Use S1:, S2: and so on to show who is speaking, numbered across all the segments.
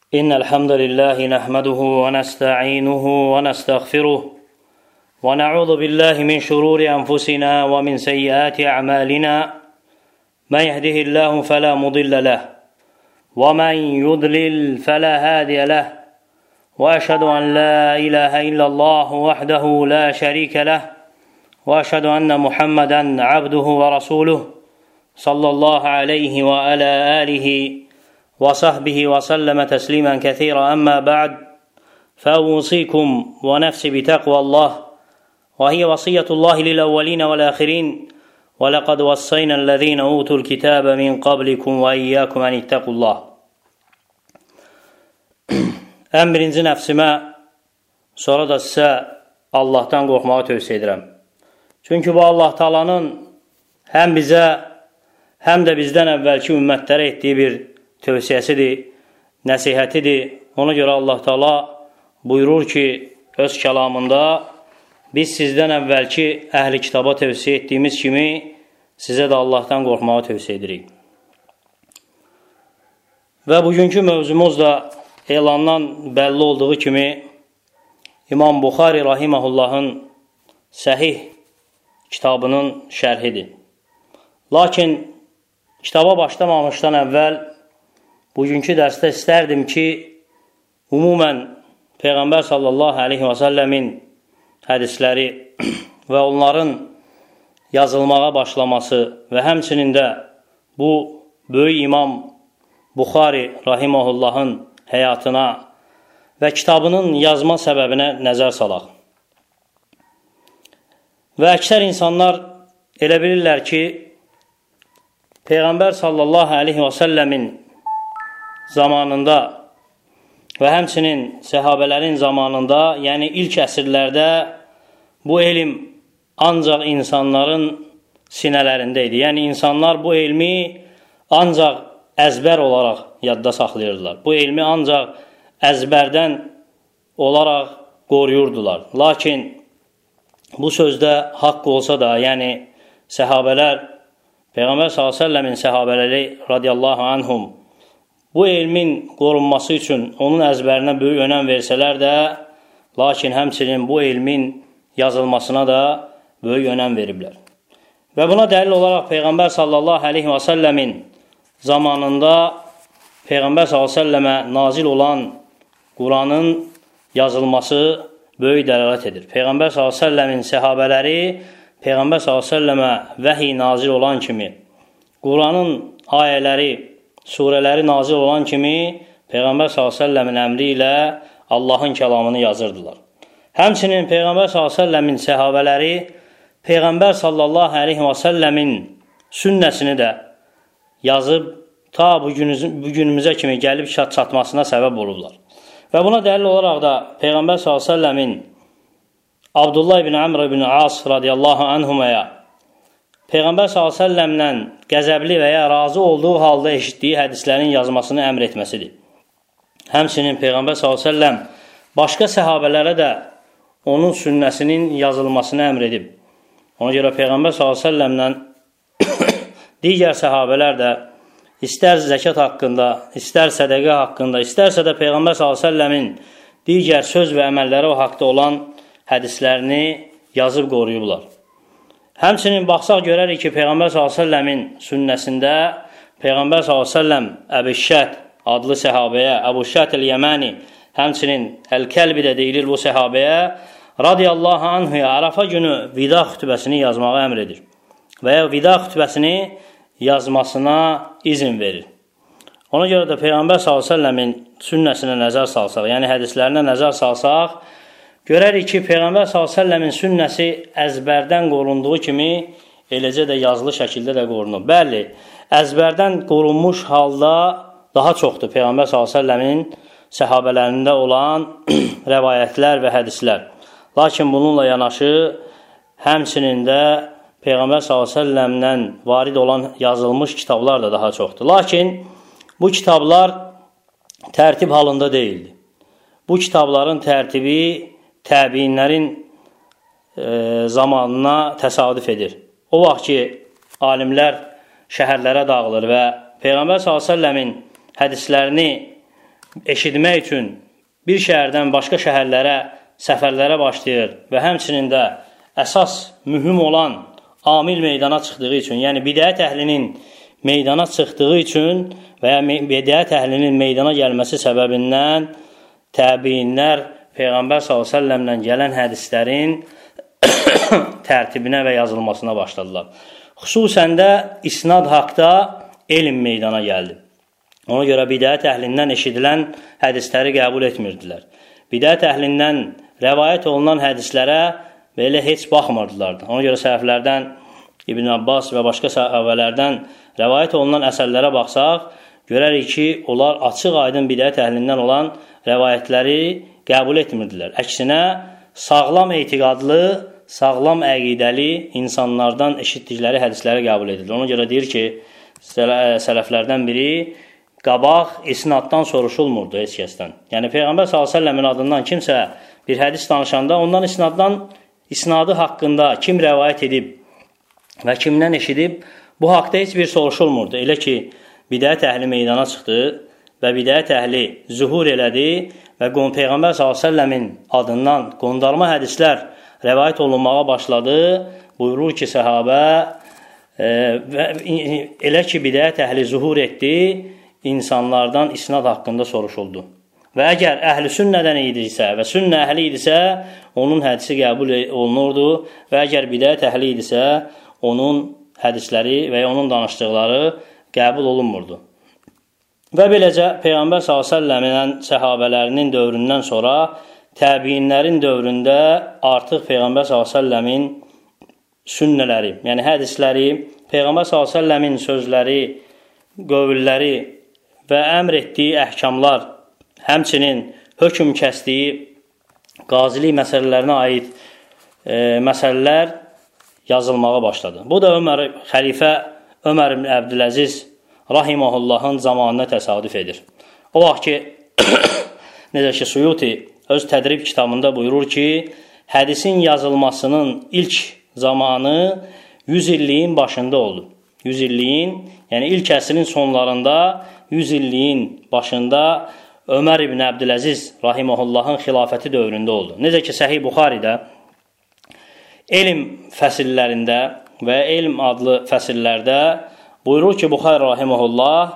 S1: إن الحمد لله نحمده ونستعينه ونستغفره ونعوذ بالله من شرور أنفسنا ومن سيئات أعمالنا من يهده الله فلا مضل له ومن يضلل فلا هادي له وأشهد أن لا إله إلا الله وحده لا شريك له وأشهد أن محمدا عبده ورسوله صلى الله عليه وعلى آله وصحبه وسلم تسليما كثيرا أما بعد فأوصيكم ونفسي بتقوى الله وهي وصية الله للأولين والآخرين ولقد وصينا الذين أوتوا الكتاب من قبلكم وإياكم أن اتقوا الله. Ən birinci nəfsimə, sonra da sizə Allahdan qorxmağı tövsiyə edirəm. Çünki bu Allah Taala'nın həm bizə, həm də bizdən əvvəlki ümmətlərə etdiyi bir tövsiyəsidir, nəsihətidir. Ona görə Allah Taala buyurur ki, öz kəlamında biz sizdən əvvəlki əhli kitaba tövsiyə etdiyimiz kimi sizə də Allahdan qorxmağı tövsiyə edirik. Və bugünkü mövzumuz da elandan bəlli olduğu kimi İmam Buxari Rahiməhullahın Səhih kitabının şərhidir. Lakin kitaba başlamamışdan əvvəl bugünkü dərsdə istərdim ki, ümumən Peyğəmbər sallallahu aleyhi və səlləmin hədisləri və onların yazılmağa başlaması və həmçinin də bu böyük İmam Buxari Rahiməhullahın həyatına və kitabının yazma səbəbinə nəzər salaq. Və əksər insanlar elə bilirlər ki, Peyğəmbər sallallahu aleyhi və səlləmin zamanında və həmçinin səhabələrin zamanında, yəni ilk əsrlərdə bu elm ancaq insanların sinələrində idi. Yəni insanlar bu elmi ancaq əzbər olaraq yadda saxlayırdılar. Bu elmi ancaq əzbərdən olaraq qoruyurdular. Lakin bu sözdə haqq olsa da, yəni səhabələr, Peyğəmbər s.ə.v-in səhabələri radiyallahu anhum bu elmin qorunması üçün onun əzbərinə böyük önəm versələr də, lakin həmçinin bu elmin yazılmasına da böyük önəm veriblər. Və buna dəlil olaraq Peyğəmbər sallallahu aleyhi və səlləmin zamanında Peyğəmbər s.ə.və nazil olan Quranın yazılması böyük dəlalət edir. Peyğəmbər s.ə.v-in səhabələri Peyğəmbər s.ə.və vəhiy nazil olan kimi, Quranın ayələri, surələri nazil olan kimi Peyğəmbər s.ə.v-in əmri ilə Allahın kəlamını yazırdılar. Həmçinin Peyğəmbər s.ə.v-in səhabələri Peyğəmbər s.ə.v-in sünnəsini də yazıb ta bu günümüzə kimi gəlib çatmasına səbəb olurlar. Və buna dəlil olaraq da Peyğəmbər s.ə.v-in Abdullah ibn Amr ibn As radiyallahu anhumaya Peyğəmbər s.ə.v-lə qəzəbli və ya razı olduğu halda eşitdiyi hədislərin yazmasını əmr etməsidir. Həmçinin Peyğəmbər s.ə.v başqa səhabələrə də onun sünnəsinin yazılmasını əmr edib. Ona görə Peyğəmbər s.ə.v-lə digər səhabələr də istər zəkat haqqında, istər sədəqə haqqında, istərsə də Peyğəmbər s.ə.v-in digər söz və əməlləri o haqda olan hədislərini yazıb qoruyublar. Həmçinin baxsaq görərik ki, Peyğəmbər s.ə.v-in sünnəsində Peyğəmbər s.ə.v Əbu-Şət adlı səhabəyə, Əbu-Şət el-Yəməni, həmçinin Əl-Kəlbi də deyilir bu səhabəyə, radiyallahu anhuya Arafa günü vida xütbəsini yazmağa əmr edir və ya vida xütbəsini yazmasına izin verir. Ona görə də Peyğəmbər s.ə.v-in sünnəsinə nəzər salsaq, yəni hədislərinə nəzər salsaq, görərik ki, Peyğəmbər s.ə.v-in sünnəsi əzbərdən qorunduğu kimi, eləcə də yazılı şəkildə də qorunur. Bəli, əzbərdən qorunmuş halda daha çoxdur Peyğəmbər s.ə.v-in səhabələrində olan rəvayətlər və hədislər. Lakin bununla yanaşı, həmçinin də Peyğəmbər s.ə.v-lə varid olan yazılmış kitablar da daha çoxdur. Lakin bu kitablar tərtib halında deyildi. Bu kitabların tərtibi təbiinlərin zamanına təsadüf edir. O vaxt ki, alimlər şəhərlərə dağılır və Peyğəmbər s.ə.v-in hədislərini eşitmək üçün bir şəhərdən başqa şəhərlərə, səfərlərə başlayır və həmçinin də əsas mühüm olan amil meydana çıxdığı üçün, yəni bidət əhlinin meydana çıxdığı üçün və ya bidət əhlinin meydana gəlməsi səbəbindən təbiinlər Peyğəmbər s.ə.v-lə gələn hədislərin tərtibinə və yazılmasına başladılar. Xüsusən də isnad haqda elm meydana gəldi. Ona görə bidət əhlindən eşidilən hədisləri qəbul etmirdilər. Bidət əhlindən rəvayət olunan hədislərə belə heç baxmırdılar. Ona görə səhəflərdən İbn Abbas və başqa səhabələrdən rəvayət olunan əsərlərə baxsaq, görərik ki, onlar açıq aydın bidət əhlindən olan rəvayətləri qəbul etmirdilər. Əksinə, sağlam etiqadlı, sağlam əqidəli insanlardan eşitdikləri hədisləri qəbul edilir. Ona görə deyir ki, sələflərdən biri qabaq isnaddan soruşulmurdu heç kəsdən. Yəni Peyğəmbər s.ə.v-in adından kimsə bir hədis danışanda ondan isnadı haqqında kim rəvayət edib və kimdən eşidib, bu haqda heç bir soruşulmurdu. Elə ki, bidət əhli meydana çıxdı və bidət əhli zühur elədi və Peyğəmbər s.ə.v-in adından qondarma hədislər rəvayət olunmağa başladı. Buyurur ki, səhabə elə ki, bidət əhli zühur etdi, insanlardan isnad haqqında soruşuldu. Və əgər əhl-i sünnədən idisə və sünnə əhli idisə, onun hədisi qəbul olunurdu və əgər bidət əhli idisə, onun hədisləri və ya onun danışdıqları qəbul olunmurdu. Və beləcə Peyğəmbər s.ə.v-dən səhabələrinin dövründən sonra təbiinlərin dövründə artıq Peyğəmbər s.ə.v-in sünnələri, yəni hədisləri, Peyğəmbər s.ə.v-in sözləri, qövülləri və əmr etdiyi əhkamlar, həmçinin hökm kəsdiyi qazilik məsələlərinə aid məsələlər yazılmağa başladı. Bu da xəlifə Ömər ibn Əbdüləziz rahiməhullahın zamanına təsadüf edir. O vaxt ki, necə ki, Suyuti öz tədrib kitabında buyurur ki, hədisin yazılmasının ilk zamanı 100 illiyin başında oldu. 100 illiyin, yəni ilk əsrin sonlarında 100 illiyin başında Ömər ibn Əbdüləziz rahiməhullahın xilafəti dövründə oldu. Necə ki, Səhih Buxaridə elm fəsillərində və elm adlı fəsillərdə buyurur ki, Buxari rahiməhullah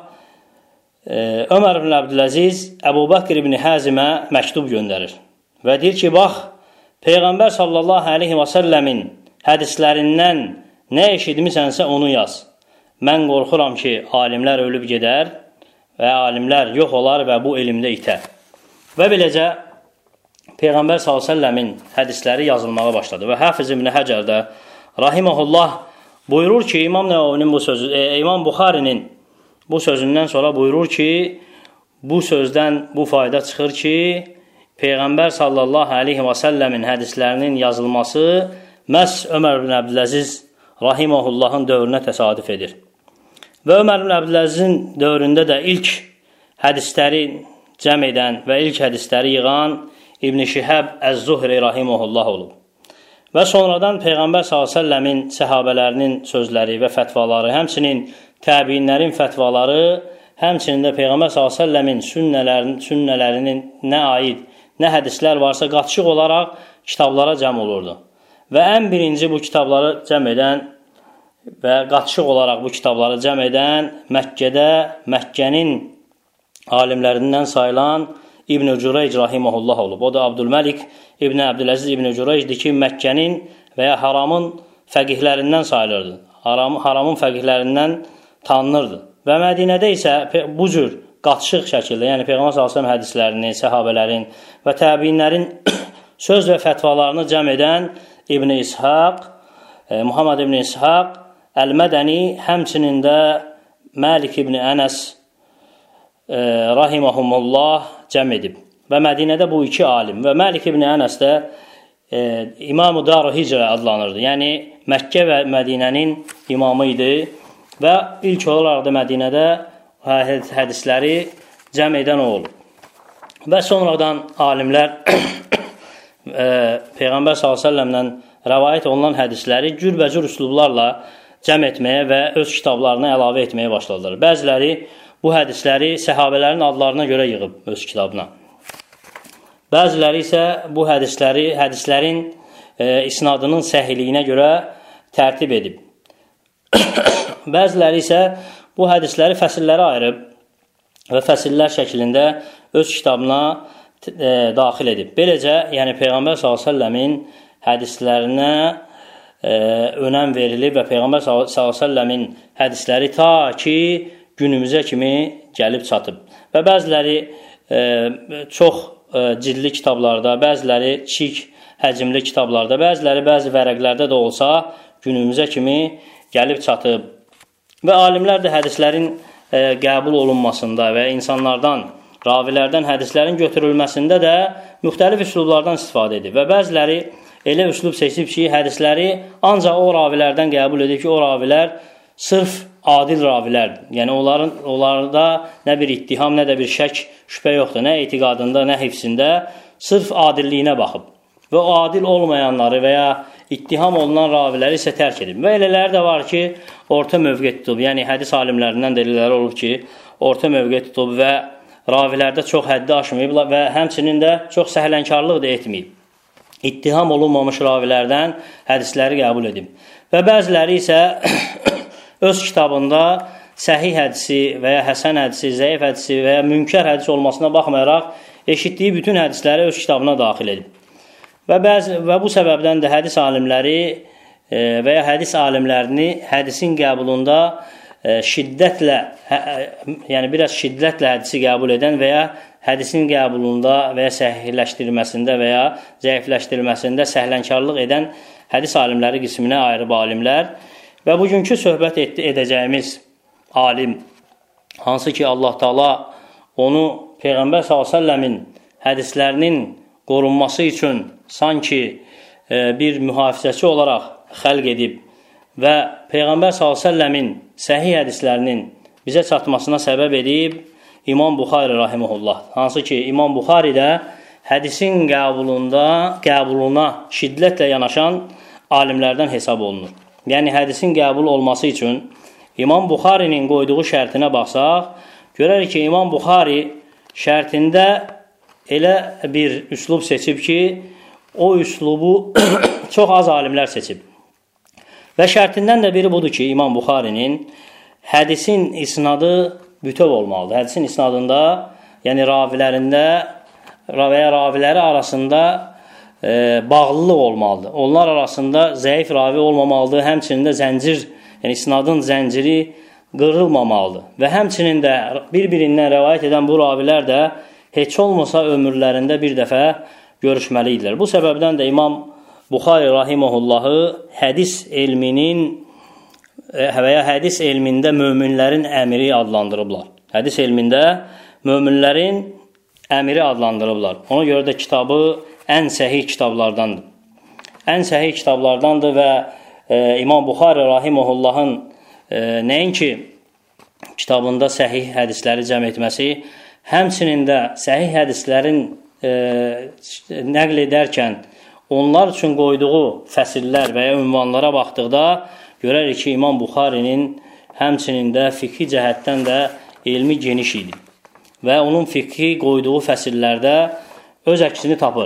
S1: Ömər ibn Əbdüləziz Əbu Bəkr ibn Həzimə məktub göndərir və deyir ki, bax, Peyğəmbər sallallahu aleyhi və səlləmin hədislərindən nə eşitmisənsə onu yaz. Mən qorxuram ki, alimlər ölüb gedər və alimlər yox olar və bu elmdə itər. Və beləcə Peyğəmbər s.ə.v-in hədisləri yazılmağa başladı və Həfiz ibn Həcər də rahiməhullah buyurur ki, İmam Buxarinin bu sözündən sonra buyurur ki, bu sözdən bu fayda çıxır ki, Peyğəmbər sallallahu aleyhi və səlləmin hədislərinin yazılması məhz Ömər ibn Əbdüləziz rahiməhullahın dövrünə təsadüf edir. Və Ömər ibn Əbdüləzizin dövründə də ilk hədisləri cəm edən və ilk hədisləri yığan İbn Şihəb Əz-Zuhri rahiməhullah olub. Və sonradan Peyğəmbər s.ə.v-in səhabələrinin sözləri və fətvaları, həmçinin təbiinlərin fətvaları, həmçinin də Peyğəmbər s.ə.v-in sünnələrinin nə aid, nə hədislər varsa qatışıq olaraq kitablara cəm olurdu. Və ən birinci bu kitabları cəm edən və qatışıq olaraq bu kitabları cəm edən Məkkədə, Məkkənin alimlərindən sayılan İbn-i Cüreyc rahiməhullah olub. O da Abdülməlik İbn-i Əbdüləziz İbn-i Cüreycdir ki, Məkkənin və ya haramın fəqihlərindən sayılırdı. Haramın fəqihlərindən tanınırdı. Və Mədinədə isə bu cür qatışıq şəkildə, yəni Peyğəmbər s.ə.v hədislərini, səhabələrin və təbiinlərin söz və fətvalarını cəm edən İbn-i İshaq, Muhammed ibn İshaq Əl-Mədəni, həmçinin də Məlik ibn Ənəs rahiməhumullah cəm edib. Və Mədinədə bu iki alim və Məlik ibn Ənəs də İmam-ı Dar-ı Hicrə adlanırdı. Yəni Məkkə və Mədinənin imamı idi və ilk olaraq da Mədinədə hədisləri cəm edən o olub. Və sonradan alimlər Peyğəmbər s.ə.v-lə rəvayət olunan hədisləri cürbəcür üslublarla cəm etməyə və öz kitablarına əlavə etməyə başladılar. Bəziləri bu hədisləri səhabələrin adlarına görə yığıb öz kitabına. Bəziləri isə bu hədislərin isnadının səhliyinə görə tərtib edib. Bəziləri isə bu hədisləri fəsillərə ayırıb və fəsillər şəklində öz kitabına daxil edib. Beləcə, yəni Peyğəmbər s.ə.v-in hədislərinə önəm verilib və Peyğəmbər s.ə.v-in hədisləri ta ki günümüzə kimi gəlib çatıb. Və bəziləri çox cildli kitablarda, bəziləri kiçik həcmli kitablarda, bəziləri bəzi vərəqlərdə də olsa günümüzə kimi gəlib çatıb. Və alimlər də hədislərin qəbul olunmasında və insanlardan, ravilərdən hədislərin götürülməsində də müxtəlif üslublardan istifadə edib. Və bəziləri elə üslub seçib ki, hədisləri ancaq o ravilərdən qəbul edib ki, o ravilər sırf adil ravilərdir. Yəni onlarda nə bir ittiham, nə də bir şək, şübhə yoxdur. Nə etiqadında, nə hifzində, sırf adilliyinə baxıb. Və o adil olmayanları və ya ittiham olunan raviləri isə tərk edib. Və elələri də var ki, orta mövqe tutub. Yəni hədis alimlərindən dəlilləri olub ki, orta mövqe tutub və ravilərdə çox həddi aşmayıb və həmçinin də çox səhlənkarlıq da etməyib. İttiham olunmamış ravilərdən hədisləri qəbul edib. Və bəziləri isə öz kitabında səhih hədisi və ya həsən hədisi, zəif hədisi və ya münkər hədisi olmasına baxmayaraq eşitdiyi bütün hədisləri öz kitabına daxil edib. Və bu səbəbdən də hədis alimləri və ya hədis alimlərini hədisin qəbulunda şiddətlə, yəni biraz şiddətlə hədisi qəbul edən və ya hədisin qəbulunda və ya səhihləşdirilməsində və ya zəifləşdirilməsində səhlənkarlıq edən hədis alimləri qisminə ayırıb alimlər. Və bugünkü söhbət edəcəyimiz alim, hansı ki Allah Taala onu Peyğəmbər s.ə.v-in hədislərinin qorunması üçün sanki bir mühafizəçi olaraq xəlq edib və Peyğəmbər s.ə.v-in səhih hədislərinin bizə çatmasına səbəb edib İmam Buxari rahimehullah. Hansı ki İmam Buxari də hədisin qəbuluna şiddətlə yanaşan alimlərdən hesab olunur. Yəni hədisin qəbul olması üçün İmam Buxarinin qoyduğu şərtinə baxsaq, görərik ki İmam Buxari şərtində elə bir üslub seçib ki, o üslubu çox az alimlər seçib. Və şərtindən də biri budur ki, İmam Buxarinin hədisin isnadı bütöv olmalıdır. Hədisin isnadında, yəni ravilərində və ya raviləri arasında bağlılıq olmalıdır. Onlar arasında zəif ravi olmamalıdır. Həmçinin də zəncir, yəni isnadın zənciri qırılmamalıdır. Və həmçinin də bir-birindən rəvayət edən bu ravilər də heç olmasa ömürlərində bir dəfə görüşməli idilər. Bu səbəbdən də İmam Buxari rahimehullahı hədis elminin və ya hədis elmində möminlərin əmiri adlandırıblar. Hədis elmində möminlərin əmiri adlandırıblar. Ona görə də kitabı ən səhih kitablardandır. Ən səhih kitablardandır və İmam Buxari rahimehullahın nəinki kitabında səhih hədisləri cəm etməsi, həmçinin də səhih hədislərin nəql edərkən onlar üçün qoyduğu fəsillər və ya ünvanlara baxdıqda görərik ki, İmam Buxarinin həmçinin də fiqhi cəhətdən də elmi geniş idi. Və onun fiqhi qoyduğu fəsillərdə öz əksini tapır.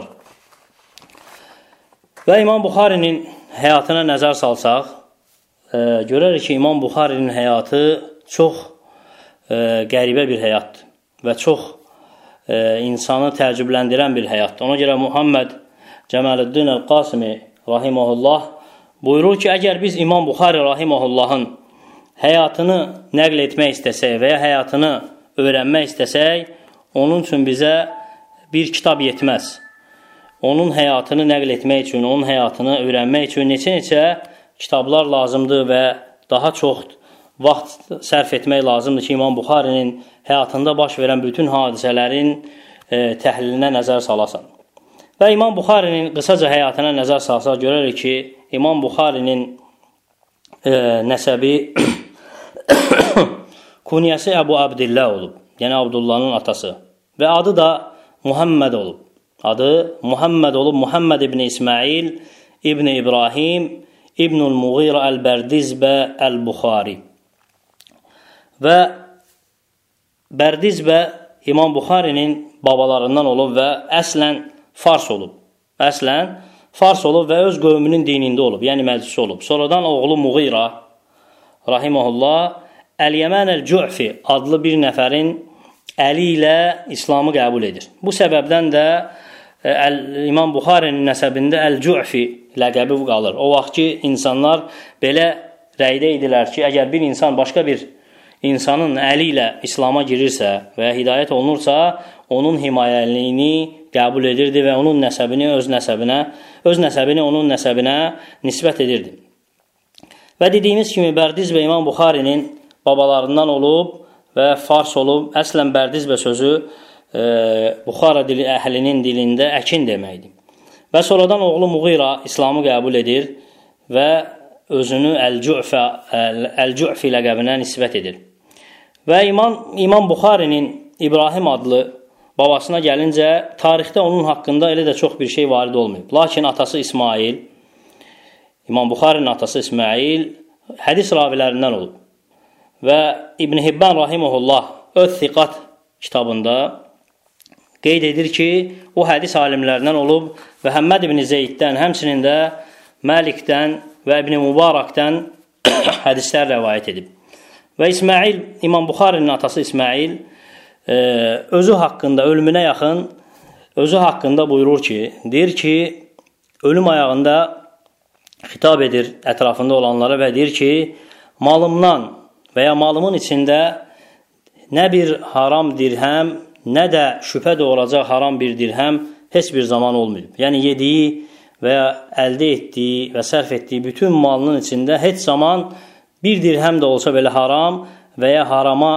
S1: Və İmam Buxarinin həyatına nəzər salsaq, görərik ki, İmam Buxarinin həyatı çox qəribə bir həyatdır və çox insanı təəccübləndirən bir həyatdır. Ona görə Muhammed Cəmaluddin Əl-Qasimi rahimehullah buyurur ki, əgər biz İmam Buxari rahimehullahın həyatını nəql etmək istəsək və ya həyatını öyrənmək istəsək, onun üçün bizə bir kitab yetməz. Onun həyatını nəql etmək üçün, onun həyatını öyrənmək üçün neçə-neçə kitablar lazımdır və daha çox vaxt sərf etmək lazımdır ki, İmam Buxarinin həyatında baş verən bütün hadisələrin təhlilinə nəzər salasan. Və İmam Buxarinin qısaca həyatına nəzər salsaq görərik ki, İmam Buxarinin nəsəbi kunyəsi Əbu Abdillah olub, yəni Abdullahın atası və adı da Muhammed olub. Adı Muhammed olub, Muhammed ibn İsmail ibn İbrahim İbnül Muğira Əl-Bərdizbə Əl-Buxari. Və Bərdizbə İmam Buxarinin babalarından olub və əslən fars olub. Əslən fars olub və öz qövmünün dinində olub, yəni məclisi olub. Sonradan oğlu Muğira rahimehullah Əl-Yəmən Əl-Cu'fi adlı bir nəfərin əli ilə İslamı qəbul edir. Bu səbəbdən də İmam Buxarinin nəsəbində Əl-Cu'fi ləqəbi qalır. O vaxt ki, insanlar belə rəydə idilər ki, əgər bir insan başqa bir insanın əli ilə İslama girirsə və hidayət olunursa, onun himayəliyini qəbul edirdi və onun nəsəbini öz nəsəbini onun nəsəbinə nisbət edirdi. Və dediyimiz kimi Bərdizbə İmam Buxarinin babalarından olub və fars olub. Əslən Bərdizbə sözü Buxara dili əhlinin dilində əkin deməkdir. Və sonradan oğlu Muğira İslamı qəbul edir və özünü Əl-Cu'fi ləqəbinə nisbət edir. Və İmam Buxarinin İbrahim adlı babasına gəlincə, tarixdə onun haqqında elə də çox bir şey varid olmayıb. Lakin atası İsmail, İmam Buxarinin atası İsmail hədis ravilərindən olub. Və İbn Hibban rahimehullah öz Thiqat kitabında qeyd edir ki, o hədis alimlərindən olub və Həmməd ibn Zeyddən, həmçinin də Məlikdən və İbn Mübarakdən hədislər rəvayət edib. Və İsmail, İmam Buxarinin atası İsmail özü haqqında, ölümünə yaxın özü haqqında buyurur ki, deyir ki, ölüm ayağında xitab edir ətrafında olanlara və deyir ki, malımdan və ya malımın içində nə bir haram dirhəm, nə də şübhə doğuracaq haram bir dirhəm heç bir zaman olmayıb. Yəni, yediyi və ya əldə etdiyi və sərf etdiyi bütün malının içində heç zaman bir dirhəm də olsa belə haram və ya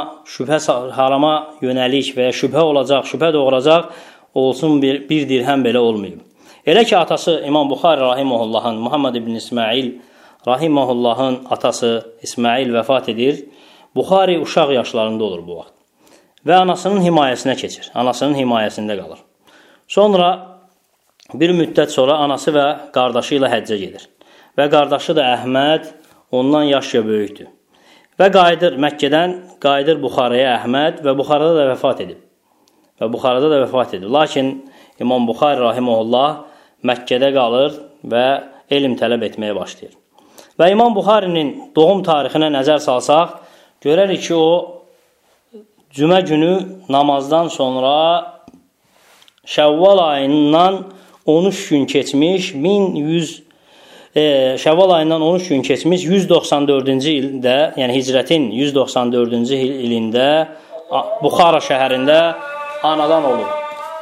S1: harama yönəlik və ya şübhə olacaq, şübhə doğuracaq olsun bir dirhəm belə olmayıb. Elə ki, atası İmam Buxari rahimehullahın, Muhammed ibn İsmail rahimehullahın atası İsmail vəfat edir. Buxari uşaq yaşlarında olur bu vaxt. Və anasının himayəsinə keçir. Anasının himayəsində qalır. Sonra bir müddət sonra anası və qardaşı ilə həccə gedir. Və qardaşı da Əhməd ondan yaşca böyükdür. Və qayıdır Məkkədən, qayıdır Buxaraya Əhməd və Buxarada da vəfat edir. Lakin İmam Buxari rahimehullah Məkkədə qalır və elm tələb etməyə başlayır. Və İmam Buxarinin doğum tarixinə nəzər salsaq, görərik ki, o cümə günü namazdan sonra Şəvval ayından 13 gün keçmiş, Şəvval ayından 13 gün keçmiş 194-cü ildə, yəni hicrətin 194-cü ilində Buxara şəhərində anadan olub.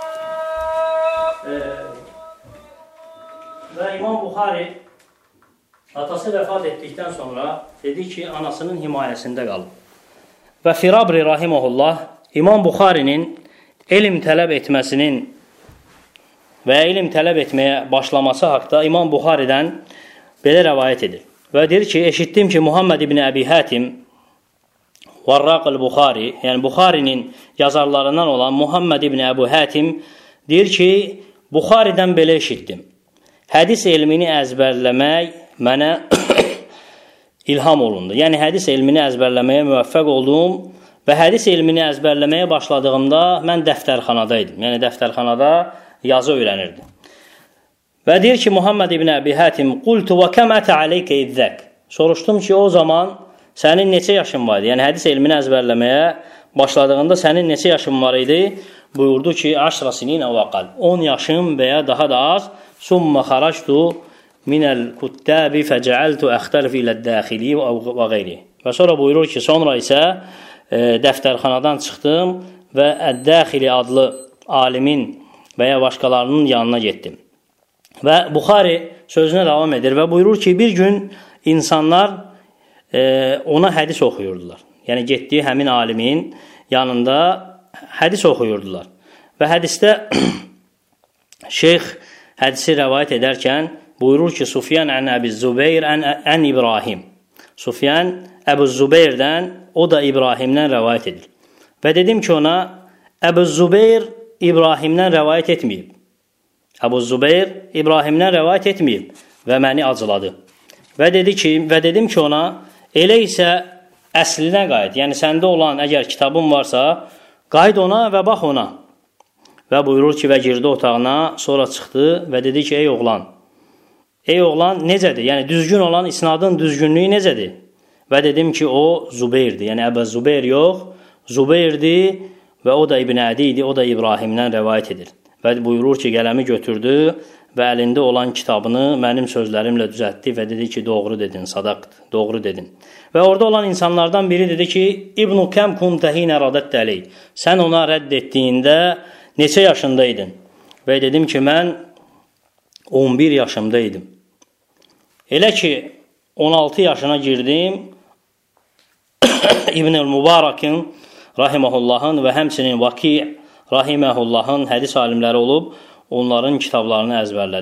S1: Və İmam Buxari atası vəfat etdikdən sonra dedi ki, anasının himayəsində qalıb. Və Firabri rahimehullah İmam Buxarinin elm tələb etməsinin və elm tələb etməyə başlaması haqda İmam Buxaridən belə rəvayət edir. Və deyir ki, eşitdim ki, Muhammed ibn Əbi Hətim Varraql Buxari, yəni Buxarinin yazarlarından olan Muhammed ibn Əbu Hətim deyir ki, Buxaridən belə eşitdim. Hədis elmini əzbərləmək mənə ilham olundu. Yəni, hədis elmini əzbərləməyə müvəffəq oldum və hədis elmini əzbərləməyə başladığımda mən dəftərxanada idim. Yəni, dəftərxanada yazı öyrənirdim. Və deyir ki, Muhammed ibn Əbi Hətim qultu və kəm ətə aleykə izzək. Soruşdum ki, o zaman sənin neçə yaşın var idi? Yəni, hədis elmini əzbərləməyə başladığında sənin neçə yaşın var idi? Buyurdu ki, 10 sinin əvvəqal. 10 yaşım və ya daha da az. Summa xaractu minəl kuttabi fəcəəltu əxtəlif iləd-dəxili və qeyri. Və sonra buyurur ki, sonra isə dəftərxanadan çıxdım və Əd-Dəxili adlı alimin və ya başqalarının yanına getdim. Və Buxari sözünə davam edir və buyurur ki, bir gün insanlar ona hədis oxuyurdular. Yəni, getdiyi həmin alimin yanında hədis oxuyurdular. Və hədisdə şeyx hədisi rəvayət edərkən buyurur ki, Sufyan ən Əbi Zübeyr ən İbrahim. Sufyan Əbu Zübeyrdən, o da İbrahimdən rəvayət edir. Və dedim ki, ona Əbu Zübeyr İbrahimdən rəvayət etməyib. Əbu Zübeyr İbrahimdən rəvayət etməyib və məni acıladı. Və dedim ki ona, elə isə əslinə qayıt. Yəni, səndə olan əgər kitabın varsa, Qayıt ona və bax ona. Və buyurur ki, və girdi otağına, sonra çıxdı və dedi ki, ey oğlan necədir? Yəni, düzgün olan isnadın düzgünlüyü necədir? Və dedim ki, o Zubeyrdir. Yəni, Əbə Zubeyr yox, Zubeyrdir və o da İbn Ədi idi, o da İbrahimdən rəvayət edir. Və buyurur ki, qələmi götürdü və əlində olan kitabını mənim sözlərimlə düzəltdi və dedi ki, doğru dedin, sadaqdır, doğru dedin. Və orada olan insanlardan biri dedi ki, İbn-i Kəm kuntəhinə radət dəley. Sən ona rədd etdiyində neçə yaşındaydın? Və dedim ki, mən 11 yaşımdaydım. Elə ki, 16 yaşına girdim, İbn-i Mübarakın, rahiməhullahın və həmçinin Vaki, rahiməhullahın hədis alimləri olub, onların kitablarını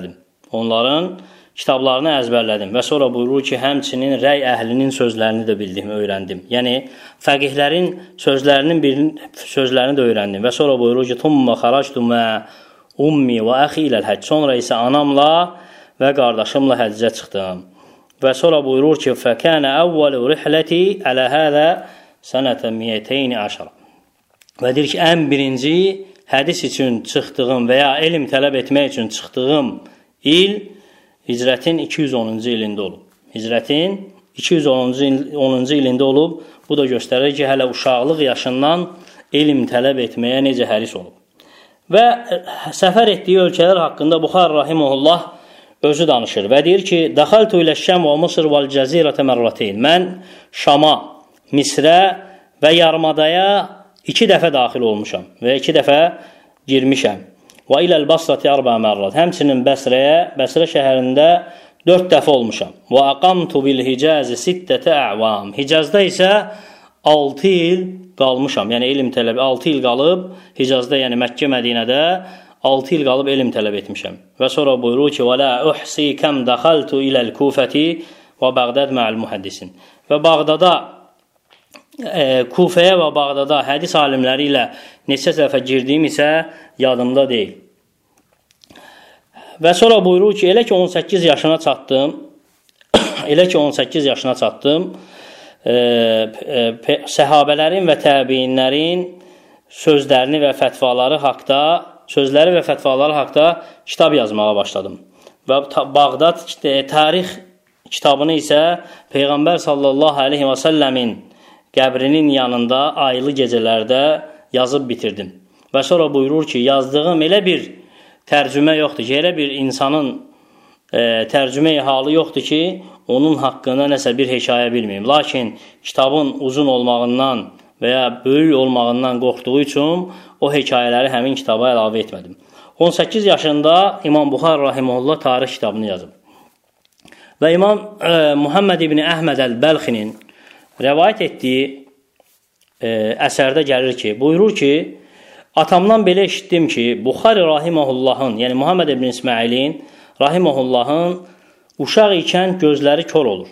S1: əzbərlədim. Və sonra buyurur ki, həmçinin rəy əhlinin sözlərini də bildim, öyrəndim. Yəni, fəqihlərin sözlərini də öyrəndim. Və sonra buyurur ki, Tumma xaractum və ummi və əxi iləl həcc. Sonra isə anamla və qardaşımla həccə çıxdım. Və sonra buyurur ki, fəkənə əvvəlu rihləti ələ hədə sənətən 210. Və deyir ki, ən birinci hədis üçün çıxdığım və ya elm tələb etmək üçün çıxdığım il hicrətin 210-cu ilində olub. Hicrətin 210-cu ilində olub. Bu da göstərir ki, hələ uşaqlıq yaşından elm tələb etməyə necə həris olub. Və səfər etdiyi ölkələr haqqında Buxari rahimehullah özü danışır və deyir ki, Dəxaltu ilə Şəm və Mısır vəl Cəzirətə mərrateyn. Mən Şama, Misrə və Yarımadaya 2 dəfə daxil olmuşam və 2 dəfə girmişəm. Və iləl Basrati 4 mərrat. Həmçinin Bəsrə şəhərində 4 dəfə olmuşam. Və aqamtu bil Hicazı 6 əvam. Hicazda isə 6 il qalmışam. Yəni elm tələbi 6 il qalıb Hicazda, yəni Məkkə, Mədinədə 6 il qalıb elm tələb etmişəm. Və sonra buyurur ki, və la uhsi kam daxaltu iləl Kufəti və Bağdad ma'al muhaddisin. Və Bağdada Kufəyə və Bağdada hədis alimləri ilə neçə dəfə girdiyim isə yadımda deyil. Və sonra buyurur ki, elə ki 18 yaşına çatdım, səhabələrin və təbiinlərin sözləri və fətvaları haqda kitab yazmağa başladım. Və Bağdad tarix kitabını isə Peyğəmbər sallallahu aleyhi və səlləmin qəbrinin yanında aylı gecələrdə yazıb bitirdim. Və sonra buyurur ki, yazdığım elə bir tərcümə yoxdur ki, elə bir insanın tərcümə halı yoxdur ki, onun haqqında nəsə bir hekayə bilməyim. Lakin kitabın uzun olmağından və ya böyük olmağından qorxduğu üçün o hekayələri həmin kitaba əlavə etmədim. 18 yaşında İmam Buxari rahimehullah tarix kitabını yazıb. Və İmam Muhammed ibn Əhməd əl-Bəlxinin rəvayət etdiyi əsərdə gəlir ki, buyurur ki, atamdan belə eşitdim ki, Buxari rahiməhullahın, yəni Muhammed ibn İsmailin rahiməhullahın uşaq ikən gözləri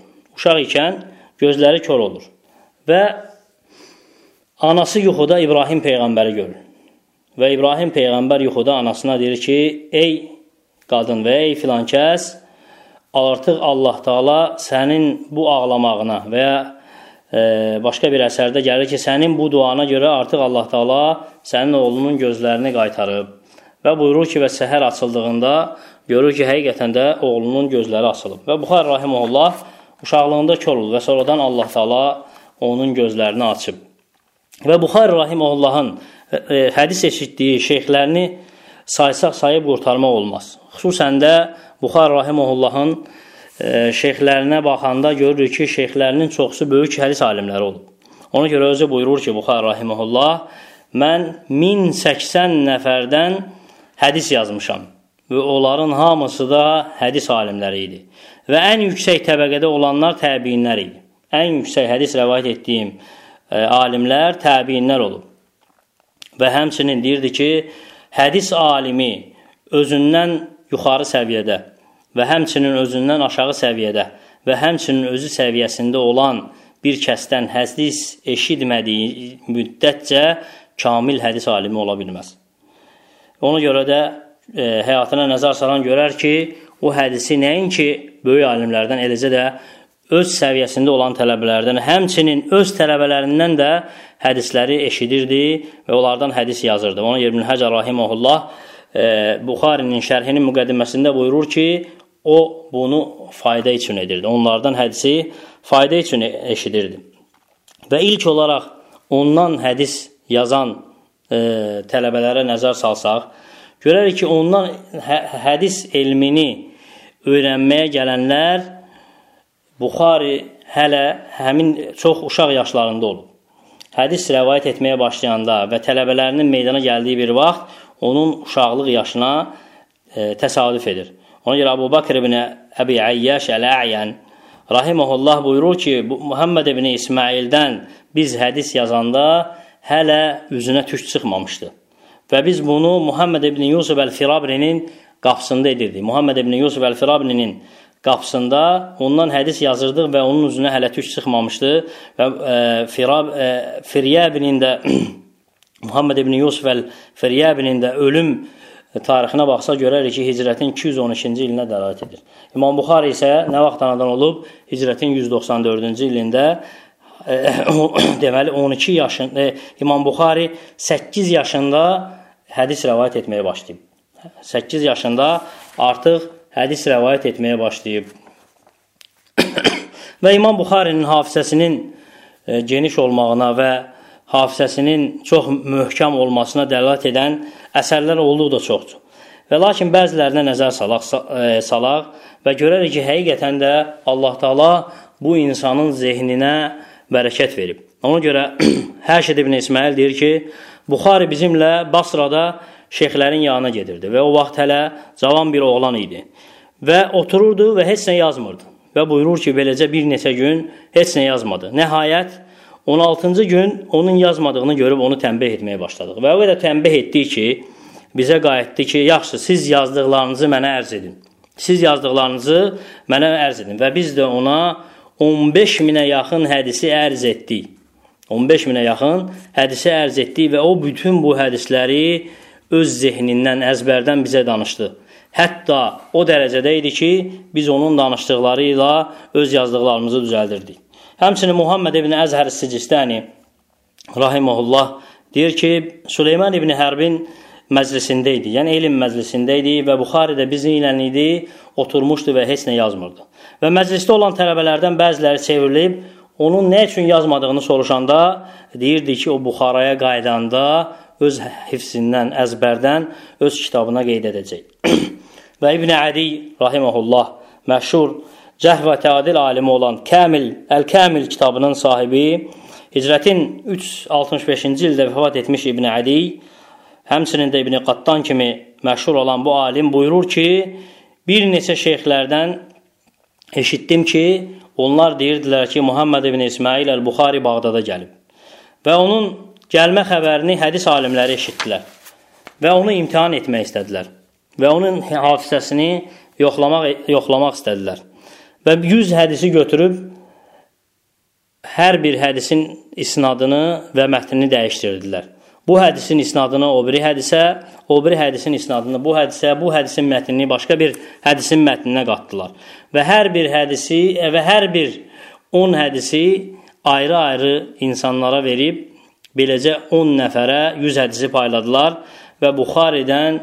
S1: kör olur. Və anası yuxuda İbrahim Peyğəmbəri görür. Və İbrahim Peyğəmbər yuxuda anasına deyir ki, ey qadın və ey filan kəs, artıq Allah Taala sənin bu ağlamağına və ya başqa bir əsərdə gəlir ki, sənin bu duana görə artıq Allah Taala sənin oğlunun gözlərini qaytarıb. Və buyurur ki, və səhər açıldığında görür ki, həqiqətən də oğlunun gözləri açılıb. Və Buxari rahimehullah uşaqlığında kör oldu və sonradan Allah Taala onun gözlərini açıb. Və Buxari rahimehullahın hədis eşitdiyi şeyxlərini sayıb qurtarmaq olmaz. Xüsusən də Buxari rahimehullahın şeyxlərinə baxanda görürük ki, şeyxlərinin çoxsu böyük hədis alimləri olub. Ona görə özü buyurur ki, Buxari rahimehullah, mən 1080 nəfərdən hədis yazmışam və onların hamısı da hədis alimləri idi. Və ən yüksək təbəqədə olanlar təbiinlər idi. Ən yüksək hədis rəvayət etdiyim alimlər təbiinlər olub. Və həmçinin deyirdi ki, hədis alimi özündən yuxarı səviyyədə və həmçinin özündən aşağı səviyyədə və həmçinin özü səviyyəsində olan bir kəsdən hədis eşitmədiyi müddətcə kamil hədis alimi ola bilməz. Ona görə də həyatına nəzər salan görər ki, o hədisi nəinki böyük alimlərdən, eləcə də öz səviyyəsində olan tələbələrdən, həmçinin öz tələbələrindən də hədisləri eşidirdi və onlardan hədis yazırdı. Ona görə İbn Həcər rahimehullah Buxarinin şərhinin müqəddiməsində buyurur ki, o bunu fayda üçün edirdi. Onlardan hədisi fayda üçün eşidirdi. Və ilk olaraq ondan hədis yazan tələbələrə nəzər salsaq, görərik ki, ondan hədis elmini öyrənməyə gələnlər Buxari hələ həmin çox uşaq yaşlarında olub. Hədis rəvayət etməyə başlayanda və tələbələrinin meydana gəldiyi bir vaxt onun uşaqlıq yaşına təsadüf edir. Ona görə Əbu Bakr ibn Əbi Əyyaş Əl-Əyən rahimehullah buyurur ki, Muhammed ibn İsmaildən biz hədis yazanda hələ üzünə tük çıxmamışdı. Və biz bunu Muhammed ibn Yusuf Əl-Firabrinin qapısında edirdik. Muhammed ibn Yusuf Əl-Firabrinin qapısında ondan hədis yazırdıq və onun üzünə hələ tük çıxmamışdı. Və Firyabinin də Muhammed ibn Yusuf Əl-Firyabinin də ölüm tarixinə baxsa görərik ki, hicrətin 212-ci ilinə dəlalət edir. İmam Buxari isə nə vaxt anadan olub? Hicrətin 194-cü ilində deməli 12 yaşında İmam Buxari 8 yaşında hədis rəvayət etməyə başlayıb. 8 yaşında artıq hədis rəvayət etməyə başlayıb. Və İmam Buxarinin hafizəsinin geniş olmağına və hafizəsinin çox möhkəm olmasına dəlalət edən əsərlər olduqca çoxdur. Və lakin bəzilərinə nəzər salaq və görərik ki, həqiqətən də Allah Taala bu insanın zehninə bərəkət verib. Ona görə Həşid ibn İsmail deyir ki, Buxari bizimlə Basrada şeyxlərin yanına gedirdi və o vaxt hələ cavan bir oğlan idi. Və otururdu və heç nə yazmırdı. Və buyurur ki, beləcə bir neçə gün heç nə yazmadı. Nəhayət 16-cı gün onun yazmadığını görüb onu tənbih etməyə başladıq. Və o qədər tənbih etdik ki, bizə qayıtdı ki, yaxşı, siz yazdıqlarınızı mənə ərz edin. Siz yazdıqlarınızı mənə ərz edin. Və biz də ona 15 minə yaxın hədisi ərz etdik. 15 minə yaxın hədisi ərz etdik və o bütün bu hədisləri öz zehnindən, əzbərdən bizə danışdı. Hətta o dərəcədə idi ki, biz onun danışdıqları ilə öz yazdıqlarımızı düzəldirdik. Həmçinin Muhammed ibn Əzhər Sicistani rahimehullah deyir ki, Süleyman ibn Hərbin məclisində idi, yəni elm məclisində idi və Buxari də bizimlə idi, oturmuşdu və heç nə yazmırdı. Və məclisdə olan tələbələrdən bəziləri çevrilib, onun nə üçün yazmadığını soruşanda deyirdi ki, o Buxaraya qaydanda öz hifzindən, əzbərdən öz kitabına qeyd edəcək. Və İbn Adi rahimehullah məşhur cərh və təadil alimi olan Əl-Kamil kitabının sahibi, hicrətin 365-ci ildə vəfat etmiş İbn Adi, həmçinin də İbn Qattan kimi məşhur olan bu alim buyurur ki, bir neçə şeyxlərdən eşitdim ki, onlar deyirdilər ki, Muhammed ibn İsmail Əl-Buxari Bağdada gəlib. Və onun gəlmə xəbərini hədis alimləri eşitdilər və onu imtihan etmək istədilər və onun hafizəsini yoxlamaq istədilər. Və 100 hədisi götürüb hər bir hədisin isnadını və mətnini dəyişdirdilər. Bu hədisin isnadını o biri hədisə, o biri hədisin isnadını bu hədisə, bu hədisin mətnini başqa bir hədisin mətninə qatdılar. Və hər bir hədisi və hər bir 10 hədisi ayrı-ayrı insanlara verib, beləcə 10 nəfərə 100 hədisi payladılar və Buxaridən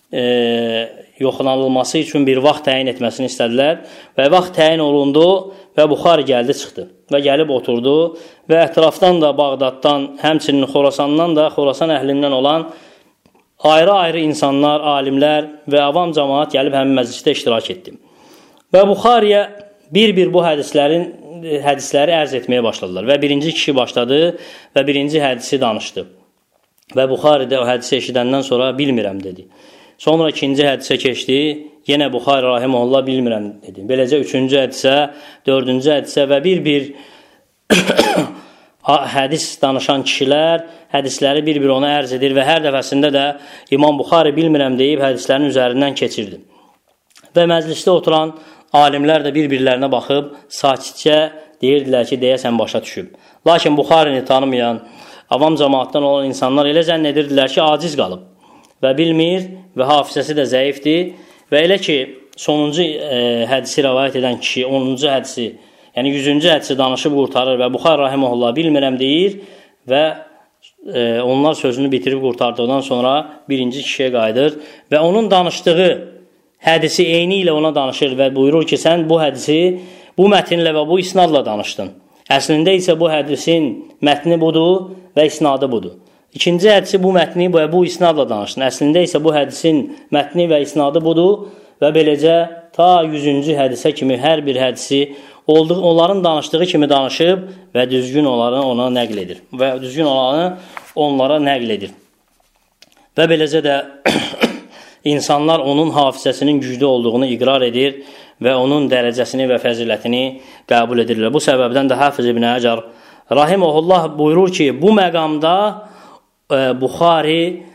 S1: yoxlanılması üçün bir vaxt təyin etməsini istədilər və vaxt təyin olundu və Buxari gəldi çıxdı və gəlib oturdu və ətrafdan da Bağdaddan, həmçinin Xorasandan da, Xorasan əhlindən olan ayrı-ayrı insanlar, alimlər və avam cəmaat gəlib həmin məclisdə iştirak etdi. Və Buxariyə bir-bir bu hədisləri ərz etməyə başladılar və birinci kişi başladı və birinci hədisi danışdı. Və Buxari də o hədisi eşidəndən sonra bilmirəm dedi. Sonra ikinci hədisə keçdi, yenə Buxari rahimehullah bilmirəm dedi. Beləcə üçüncü hədisə, dördüncü hədisə və bir-bir hədis danışan kişilər hədisləri bir-bir ona ərz edir və hər dəfəsində də İmam Buxari bilmirəm deyib hədislərin üzərindən keçirdi. Və məclisdə oturan alimlər də bir-birlərinə baxıb sakitcə deyirdilər ki, deyəsən başa düşüb. Lakin Buxarini tanımayan, avam cəmaatdan olan insanlar elə zənn edirdilər ki, aciz qalıb və bilmir və hafizəsi də zəifdir və elə ki, sonuncu hədisi rəvayət edən kişi 10-cu hədisi Yəni 100-cü hədisi danışıb qurtarır və Buxari rahimehullah bilmirəm deyir və onlar sözünü bitirib qurtardıqdan sonra birinci kişiyə qayıdır və onun danışdığı hədisi eyni ilə ona danışır və buyurur ki, sən bu hədisi bu mətnlə və bu isnadla danışdın. Əslində isə bu hədisin mətni budur və isnadı budur. İkinci hədisi bu mətni və bu isnadla danışdın. Əslində isə bu hədisin mətni və isnadı budur və beləcə ta 100-cü hədisə kimi hər bir hədisi onların danışdığı kimi danışıb və düzgün olanı ona nəql edir. Və düzgün olanı onlara nəql edir. Və beləcə də insanlar onun hafizəsinin güclü olduğunu iqrar edir və onun dərəcəsini və fəzilətini qəbul edirlər. Bu səbəbdən də Hafiz İbn Həcər rahimehullah buyurur ki, bu məqamda Buxari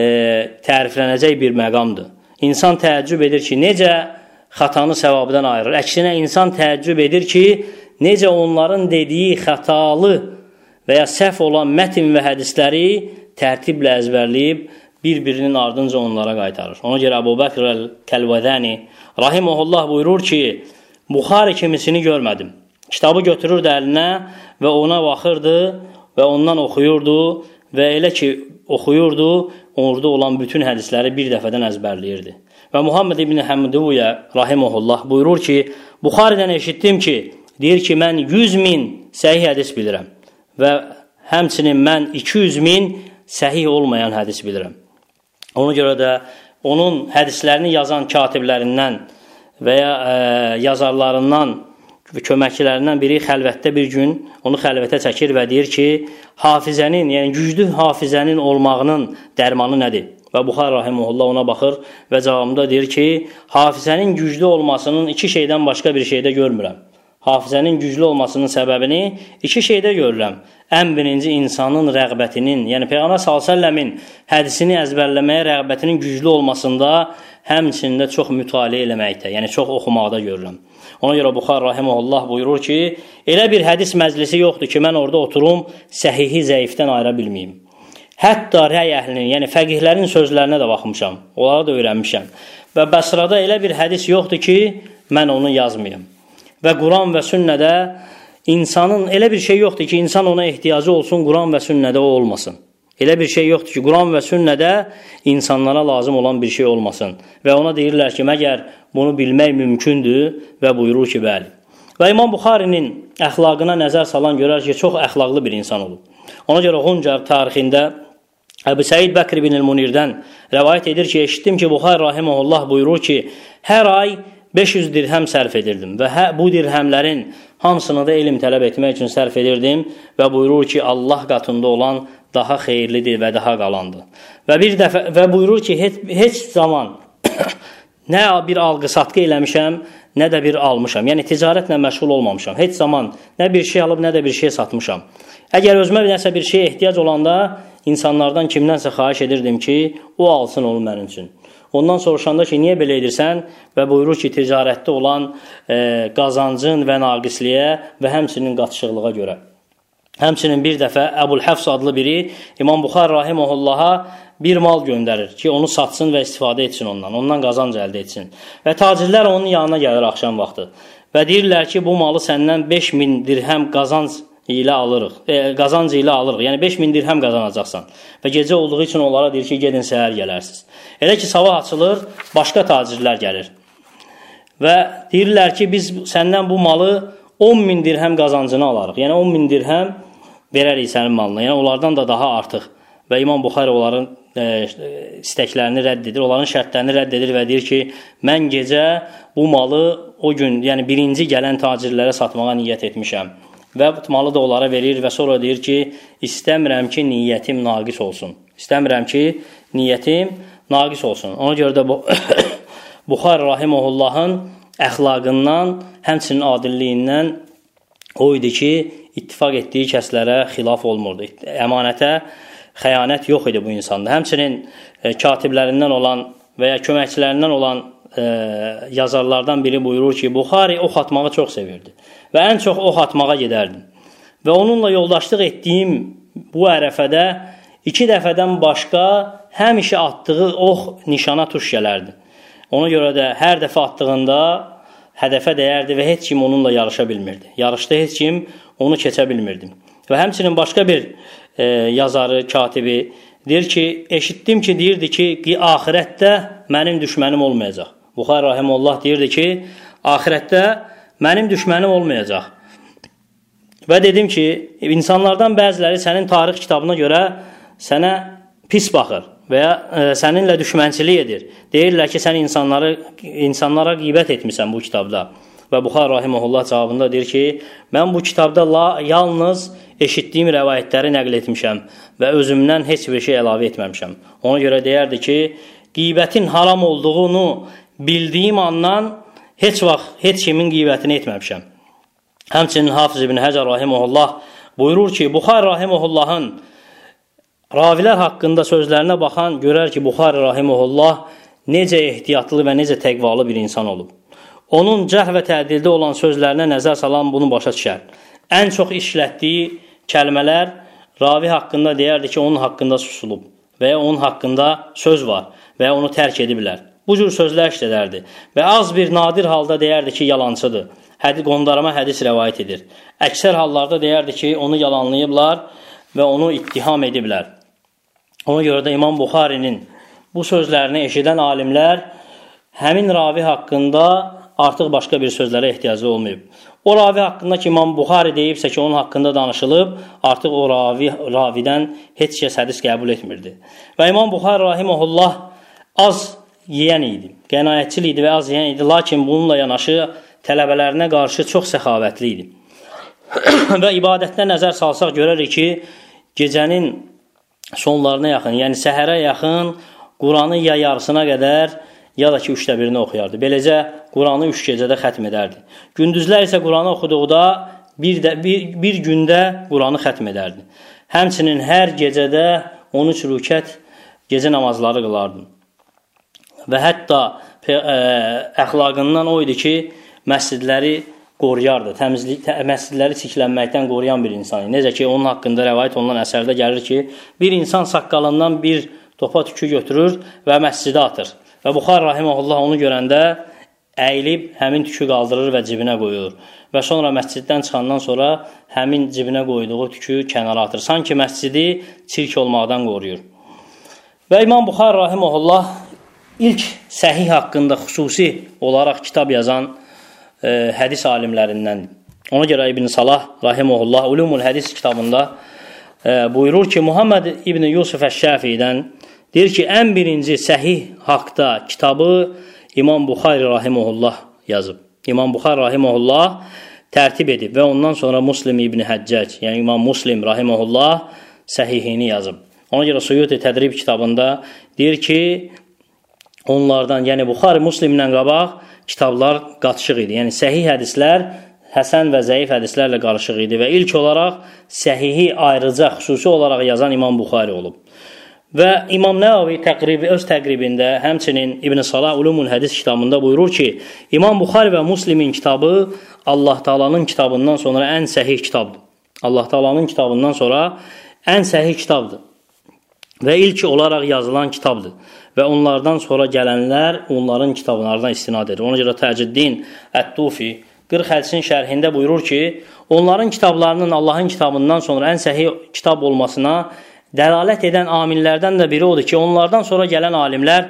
S1: təriflənəcək bir məqamdır. İnsan təəccüb edir ki, necə xətanı səvabdan ayırır. Əksinə, insan təəccüb edir ki, necə onların dediyi xətalı və ya səhv olan mətn və hədisləri tərtiblə əzbərləyib, bir-birinin ardınca onlara qaytarır. Ona görə Əbu Bəkr əl-Kəlvədəni rahimehullah buyurur ki, Buxari kimisini görmədim. Kitabı götürürdü əlinə və ona baxırdı və ondan oxuyurdu və elə ki, oxuyurdu, orada olan bütün hədisləri bir dəfədən əzbərləyirdi. Və Muhammed ibn Həmdüyə rahimehullah buyurur ki, Buxaridən eşitdim ki, deyir ki, mən 100.000 səhih hədis bilirəm və həmçinin mən 200.000 səhih olmayan hədis bilirəm. Ona görə də onun hədislərini yazan katiblərindən və ya yazarlarından və köməkçilərindən biri xəlvətdə bir gün onu xəlvətə çəkir və deyir ki, hafizənin, yəni güclü hafizənin olmağının dərmanı nədir? Və Buxari rahimehullah ona baxır və cavabında deyir ki, hafizənin güclü olmasının iki şeydən başqa bir şeydə görmürəm. Hafizənin güclü olmasının səbəbini iki şeydə görürəm. Ən birinci insanın rəğbətinin, yəni Peyğəmbər s.ə.v-in hədisini əzbərləməyə rəğbətinin güclü olmasında, həmçində çox mütaliə eləməkdə, yəni çox oxumaqda görürəm. Ona görə Buxari rahimehullah buyurur ki, elə bir hədis məclisi yoxdur ki, mən orada oturum, səhihi zəifdən ayıra bilməyim. Hətta rəy əhlinin, yəni fəqihlərin sözlərinə də baxmışam, onları da öyrənmişəm. Və Bəsrada elə bir hədis yoxdur ki, mən onu yazmayım. Və Quran və sünnədə insanın elə bir şey yoxdur ki, insan ona ehtiyacı olsun, Quran və sünnədə o olmasın. Elə bir şey yoxdur ki, Quran və sünnədə insanlara lazım olan bir şey olmasın. Və ona deyirlər ki, məgər bunu bilmək mümkündür və buyurur ki, bəli. Və İmam Buxarinin əxlaqına nəzər salan görər ki, çox əxlaqlı bir insan olub. Ona görə Ğuncar tarixində Əbu Səid Bəkr ibn el-Munirdən rəvayət edir ki, eşitdim ki, Buxari rahimehullah buyurur ki, hər ay 500 dirhəm sərf edirdim və bu dirhəmlərin hamısını da elm tələb etmək üçün sərf edirdim və buyurur ki, Allah qatında olan daha xeyirlidir və daha qalandır. Və bir dəfə və buyurur ki, heç zaman nə bir alqı-satqı eləmişəm, nə də bir almışam. Yəni ticarətlə məşğul olmamışam. Heç zaman nə bir şey alıb, nə də bir şey satmışam. Əgər özümə nəsə bir şeyə ehtiyac olanda insanlardan kimdənsə xahiş edirdim ki, o alsın onu mənim üçün. Ondan soruşanda ki, niyə belə edirsən? Və buyurur ki, ticarətdə olan qazancın və naqisliyə və həmçinin qatışıqlığa görə. Həmçinin bir dəfə Əbul Həfs adlı biri İmam Buxari rahimehullaha bir mal göndərir ki, onu satsın və istifadə etsin ondan qazanc əldə etsin. Və tacirlər onun yanına gəlir axşam vaxtı və deyirlər ki, bu malı səndən 5000 dirhəm qazanc ilə alırıq. Yəni 5000 dirhəm qazanacaqsan. Və gecə olduğu üçün onlara deyir ki, gedin səhər gələrsiniz. Elə ki, sabah açılır, başqa tacirlər gəlir. Və deyirlər ki, biz səndən bu malı 10.000 dirhəm qazancını alarıq. Yəni 10.000 dirhəm verərik sənin malına. Yəni onlardan da daha artıq. Və İmam Buxari onların istəklərini rədd edir, onların şərtlərini rədd edir və deyir ki, mən gecə bu malı o gün, yəni birinci gələn tacirlərə satmağa niyyət etmişəm. Və malı da onlara verir və sonra deyir ki, istəmirəm ki, niyyətim naqis olsun. İstəmirəm ki, niyyətim naqis olsun. Ona görə də Buxari rahimehullahın əxlaqından, həmçinin adilliyindən o idi ki, ittifaq etdiyi kəslərə xilaf olmurdu. Əmanətə xəyanət yox idi bu insanda. Həmçinin katiblərindən olan və ya köməkçilərindən olan yazarlardan biri buyurur ki, Buxari ox atmağı çox sevirdi və ən çox ox atmağa gedərdim. Və onunla yoldaşlıq etdiyim bu ərəfədə 2 dəfədən başqa həmişə atdığı ox nişana tuş gələrdi. Ona görə də hər dəfə atdığında hədəfə dəyərdi və heç kim onunla yarışa bilmirdi. Yarışda heç kim onu keçə bilmirdi. Və həmçinin başqa bir yazarı, katibi deyir ki, eşitdim ki, deyirdi ki, axirətdə mənim düşmənim olmayacaq. Buxari rahimehullah deyirdi ki, axirətdə mənim düşmənim olmayacaq. Və dedim ki, insanlardan bəziləri sənin tarix kitabına görə sənə pis baxır və ya səninlə düşmənçilik edir. Deyirlər ki, sən insanlara qeybət etmisən bu kitabda. Və Buxari rahimehullah cavabında deyir ki, mən bu kitabda yalnız eşitdiyim rəvayətləri nəql etmişəm və özümdən heç bir şey əlavə etməmişəm. Ona görə deyərdi ki, qeybətin haram olduğunu bildiyim andan heç vaxt heç kimin qeybətini etməmişəm. Həmçinin Hafız ibn Həcər rahimehullah buyurur ki, Buxari rahimehullahın ravilər haqqında sözlərinə baxan görər ki, Buxari rahimehullah necə ehtiyatlı və necə təqvalı bir insan olub. Onun cərh və tədildə olan sözlərinə nəzər salan bunu başa düşər. Ən çox işlətdiyi kəlmələr ravi haqqında deyərdi ki, onun haqqında susulub və ya onun haqqında söz var və ya onu tərk ediblər. Bu cür sözlər işlədərdi və az bir nadir halda deyərdi ki, yalancıdır. Qondarma hədis rəvayət edir. Əksər hallarda deyərdi ki, onu yalanlayıblar və onu ittiham ediblər. Ona görə də İmam Buxarinin bu sözlərini eşidən alimlər həmin ravi haqqında artıq başqa bir sözlərə ehtiyacı olmayıb. O ravi haqqında ki, İmam Buxari deyibsə ki, onun haqqında danışılıb, artıq o ravidən heç kəs hədis qəbul etmirdi. Və İmam Buxari rahimehullah az yeyən idi, qənaətçil idi və az yeyən idi, lakin bununla yanaşı tələbələrinə qarşı çox səxavətli idi. Və ibadətlə nəzər salsaq görərik ki, gecənin sonlarına yaxın, yəni səhərə yaxın Quranı ya yarısına qədər, ya da ki, 1/3 oxuyardı. Beləcə, Quranı 3 gecədə xətm edərdi. Gündüzlər isə Quranı oxuduqda bir gündə Quranı xətm edərdi. Həmçinin hər gecədə 13 rükət gecə namazları qılardı. Və hətta əxlaqından o idi ki, məscidləri qoruyardı. Məscidləri çiklənməkdən qoruyan bir insan. Necə ki, onun haqqında rəvayət olunan əsərdə gəlir ki, bir insan saqqalından bir topa tükü götürür və məscidə atır. Və Buxari rahimehullah onu görəndə əyilib həmin tükü qaldırır və cibinə qoyur. Və sonra məsciddən çıxandan sonra həmin cibinə qoyduğu tükü kənara atır. Sanki məscidi çirk olmaqdan qoruyur. Və İmam Buxari rahimehullah ilk səhih haqqında xüsusi olaraq kitab yazan hədis alimlərindəndir. Ona görə İbn Salah rahimehullah Ulumul Hədis kitabında buyurur ki, Muhammed İbn Yusuf Əş-Şəfiidən deyir ki, ən birinci səhih haqda kitabı İmam Buxari rahimehullah yazıb. İmam Buxari rahimehullah tərtib edib və ondan sonra Muslim İbn Həccac, yəni İmam Muslim rahimehullah səhihini yazıb. Ona görə Suyuti Tədrib kitabında deyir ki, onlardan, yəni Buxari Muslimdən qabaq kitablar qatışıq idi. Yəni səhih hədislər həsən və zəif hədislərlə qarışıq idi və ilk olaraq səhihi ayrıca xüsusi olaraq yazan İmam Buxari olub. Və İmam Nəvavi öz təqribində, həmçinin İbn Salah Ulumul Hədis kitabında buyurur ki, İmam Buxari və Muslimin kitabı Allah Taala'nın kitabından sonra ən səhih kitabdır. Allah Taala'nın kitabından sonra ən səhih kitabdır və ilk olaraq yazılan kitabdır. Və onlardan sonra gələnlər onların kitablarından istinad edir. Ona görə Təciddin Ət-Tufi 40 hədisin şərhində buyurur ki, onların kitablarının Allahın kitabından sonra ən səhih kitab olmasına dəlalət edən amillərdən də biri odur ki, onlardan sonra gələn alimlər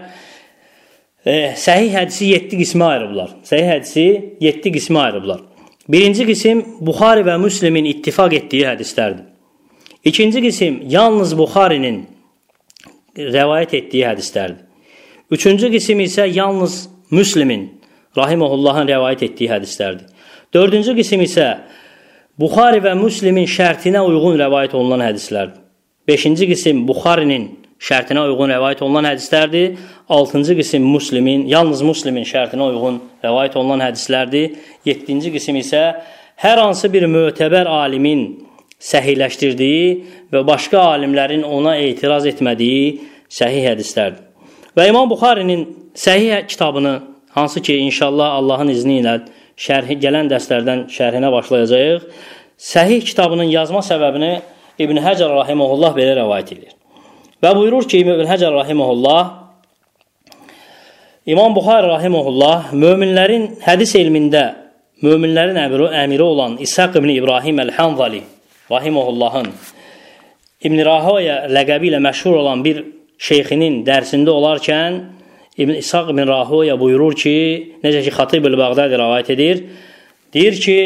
S1: səhih hədisi 7 qismə ayırıblar. Səhih hədisi 7 qismə ayırıblar. Birinci qism Buxari və Müslimin ittifaq etdiyi hədislərdir. İkinci qism yalnız Buxarinin rəvayət etdiyi hədislərdir. Üçüncü qism isə yalnız Müslimin rahimehullahın rəvayət etdiyi hədislərdir. Dördüncü qism isə Buxari və Müslimin şərtinə uyğun rəvayət olunan hədislərdir. Beşinci qism Buxarinin şərtinə uyğun rəvayət olunan hədislərdir. Altıncı qism yalnız Müslimin şərtinə uyğun rəvayət olunan hədislərdir. Yeddinci qism isə hər hansı bir mötəbər alimin səhihləşdirdiyi və başqa alimlərin ona etiraz etmədiyi səhih hədislərdir. Və İmam Buxarinin səhih kitabını, hansı ki inşallah Allahın izni ilə gələn dərslərdən şərhinə başlayacağıq, səhih kitabının yazma səbəbini İbn Həcər rahimehullah belə rəvayət edir. Və buyurur ki, İbn Həcər rahimehullah İmam Buxari rahimehullah möminlərin hədis elmində möminlərin əmiri olan İshaq ibn İbrahim el-Hanzali rahimehullahın İbn Rahoya ləqəbi ilə məşhur olan bir şeyxinin dərsində olarkən İshaq ibn Rahoya buyurur ki, necə ki Xatib el-Bağdadi rivayet edir, deyir ki,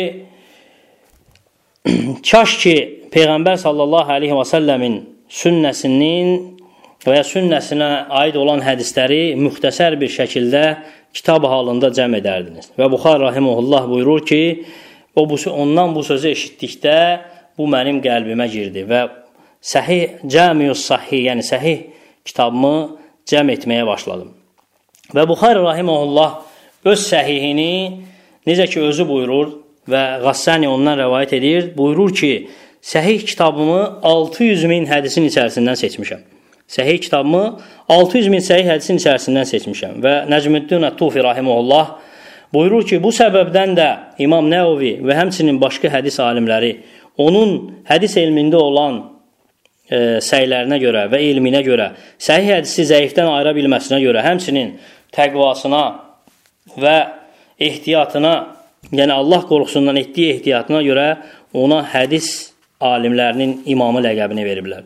S1: kaş ki Peyğəmbər sallallahu aleyhi və səlləmin sünnəsinin və ya sünnəsinə aid olan hədisləri müxtəsər bir şəkildə kitab halında cəm edərdiniz. Və Buxari rahimehullah buyurur ki, ondan bu sözü eşitdikdə bu mənim qəlbimə girdi və Cəmius Sahih, yəni səhih kitabımı cəm etməyə başladım. Və Buxari rahimehullah öz səhihini necə ki özü buyurur və Qassani ondan rəvayət edir, buyurur ki, səhih kitabımı 600 min hədisin içərisindən seçmişəm. Səhih kitabımı 600 min səhih hədisin içərisindən seçmişəm. Və Nəcmüddin Ət-Tufi rahimehullah buyurur ki, bu səbəbdən də İmam Nəvavi və həmçinin başqa hədis alimləri onun hədis elmində olan səylərinə görə və elminə görə, səhih hədisi zəifdən ayıra bilməsinə görə, həmçinin təqvasına və ehtiyatına, yəni Allah qorxusundan etdiyi ehtiyatına görə ona hədis alimlərinin imamı ləqəbini veriblər.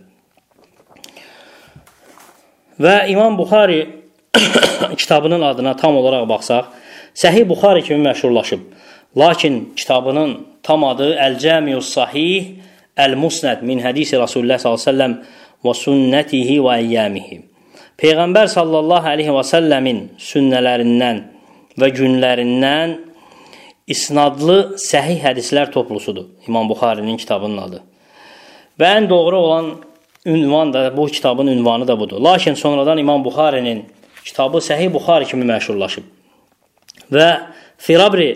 S1: Və İmam Buxari kitabının adına tam olaraq baxsaq, Səhih Buxari kimi məşhurlaşıb. Lakin kitabının tam adı Əl-Cəmius Sahih Əl-Musnəd min hədisi Rasulullah s.ə.v və sünnətihi və əyyəmihi. Peyğəmbər sallallahu aleyhi və səlləmin sünnələrindən və günlərindən isnadlı səhih hədislər toplusudur. İmam Buxarinin kitabının adı. Və ən doğru olan ünvan da, bu kitabın ünvanı da budur. Lakin sonradan İmam Buxarinin kitabı Səhih Buxari kimi məşhurlaşıb. Və Firabri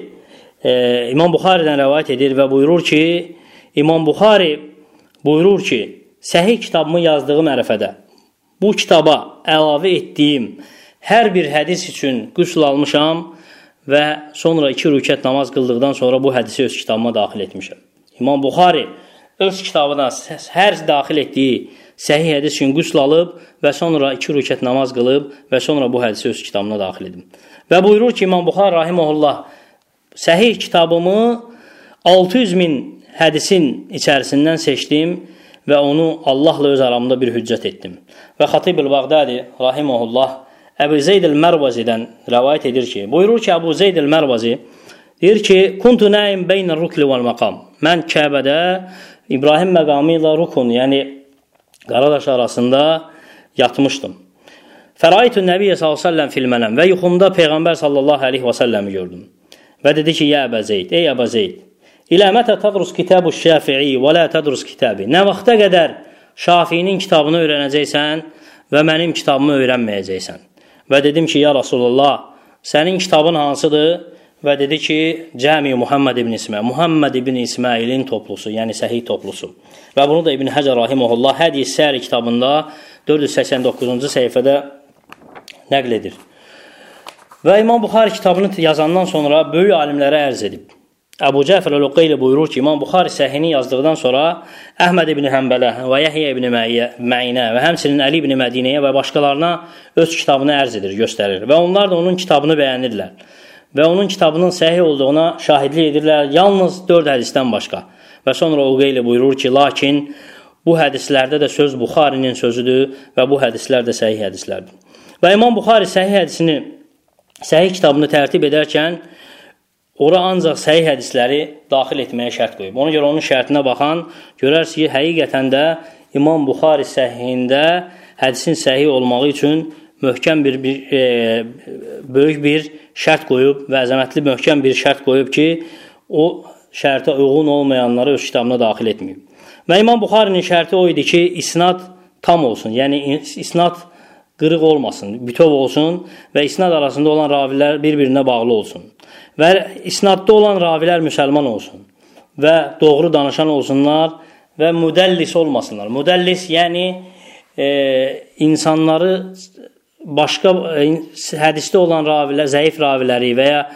S1: İmam Buxaridən rəvayət edir və buyurur ki, İmam Buxari buyurur ki, səhih kitabımı yazdığım ərəfədə bu kitaba əlavə etdiyim hər bir hədis üçün qüsl almışam və sonra 2 rükət namaz qıldıqdan sonra bu hədisi öz kitabıma daxil etmişəm. İmam Buxari öz kitabına hər daxil etdiyi səhih hədis üçün qüsl alıb və sonra 2 rükət namaz qılıb və sonra bu hədisi öz kitabına daxil edib. Və buyurur ki, İmam Buxari rahimehullah, səhih kitabımı 600 min hədisin içərisindən seçdim və onu Allahla öz aramda bir hüccət etdim. Və Xatib el-Bağdadi rahimehullah Əbu Zeyd el-Mərvazidən rəvayət edir ki, buyurur ki, Əbu Zeyd el-Mərvazi deyir ki, kuntu nəim beynə rukli vəl-məqam. Mən Kəbədə İbrahim məqamı ilə rukun, yəni Qaradaş arasında yatmışdım. Fəraitun Nəbiyyə s.ə.v filmənəm və yuxumda Peyğəmbər s.ə.v gördüm. Və dedi ki, ya Əbə Zeyd, ey Əbə Zeyd, ilə mətə tədrus kitabu şəfi'i və lə tədrus kitabi. Nə vaxta qədər Şafinin kitabını öyrənəcəksən və mənim kitabımı öyrənməyəcəksən. Və dedim ki, ya Rasulullah, sənin kitabın hansıdır? Və dedi ki, Cəmi Muhammed ibn İsmail, Muhammed ibn İsmailin toplusu, yəni səhih toplusu. Və bunu da İbn Həcər rahimehullah Hədis Səri kitabında 489-cu səhifədə nəql edir. Və İmam Buxari kitabını yazandan sonra böyük alimlərə ərz edib. Əbu Cəfər el-Uqeyli buyurur ki, İmam Buxari səhihini yazdıqdan sonra Əhməd ibn Həmbələ və Yəhyə ibn Mə'inə və həmçinin Əli ibn Mədinəyə və başqalarına öz kitabını ərz edir, göstərir. Və onlar da onun kitabını bəyənirlər. Və onun kitabının səhih olduğuna şahidlik edirlər, yalnız 4 hədisdən başqa. Və sonra Uqeyli buyurur ki, lakin bu hədislərdə də söz Buxarinin sözüdür və bu hədislər də səhih hədislərdir. Və İmam Buxari səhih kitabını tərtib edərkən ora ancaq səhih hədisləri daxil etməyə şərt qoyub. Ona görə onun şərtinə baxan görərsiniz ki, həqiqətən də İmam Buxari səhihində hədisin səhih olmağı üçün möhkəm böyük bir şərt qoyub və əzəmətli möhkəm bir şərt qoyub ki, o şərtə uyğun olmayanları öz kitabına daxil etməyib. Və İmam Buxarinin şərti o idi ki, isnad tam olsun, yəni isnad qırıq olmasın, bütöv olsun və isnad arasında olan ravilər bir-birinə bağlı olsun. Və isnadda olan ravilər müsəlman olsun və doğru danışan olsunlar və müdəllis olmasınlar. Müdəllis, yəni insanları başqa hədisdə olan ravilər, zəif raviləri və ya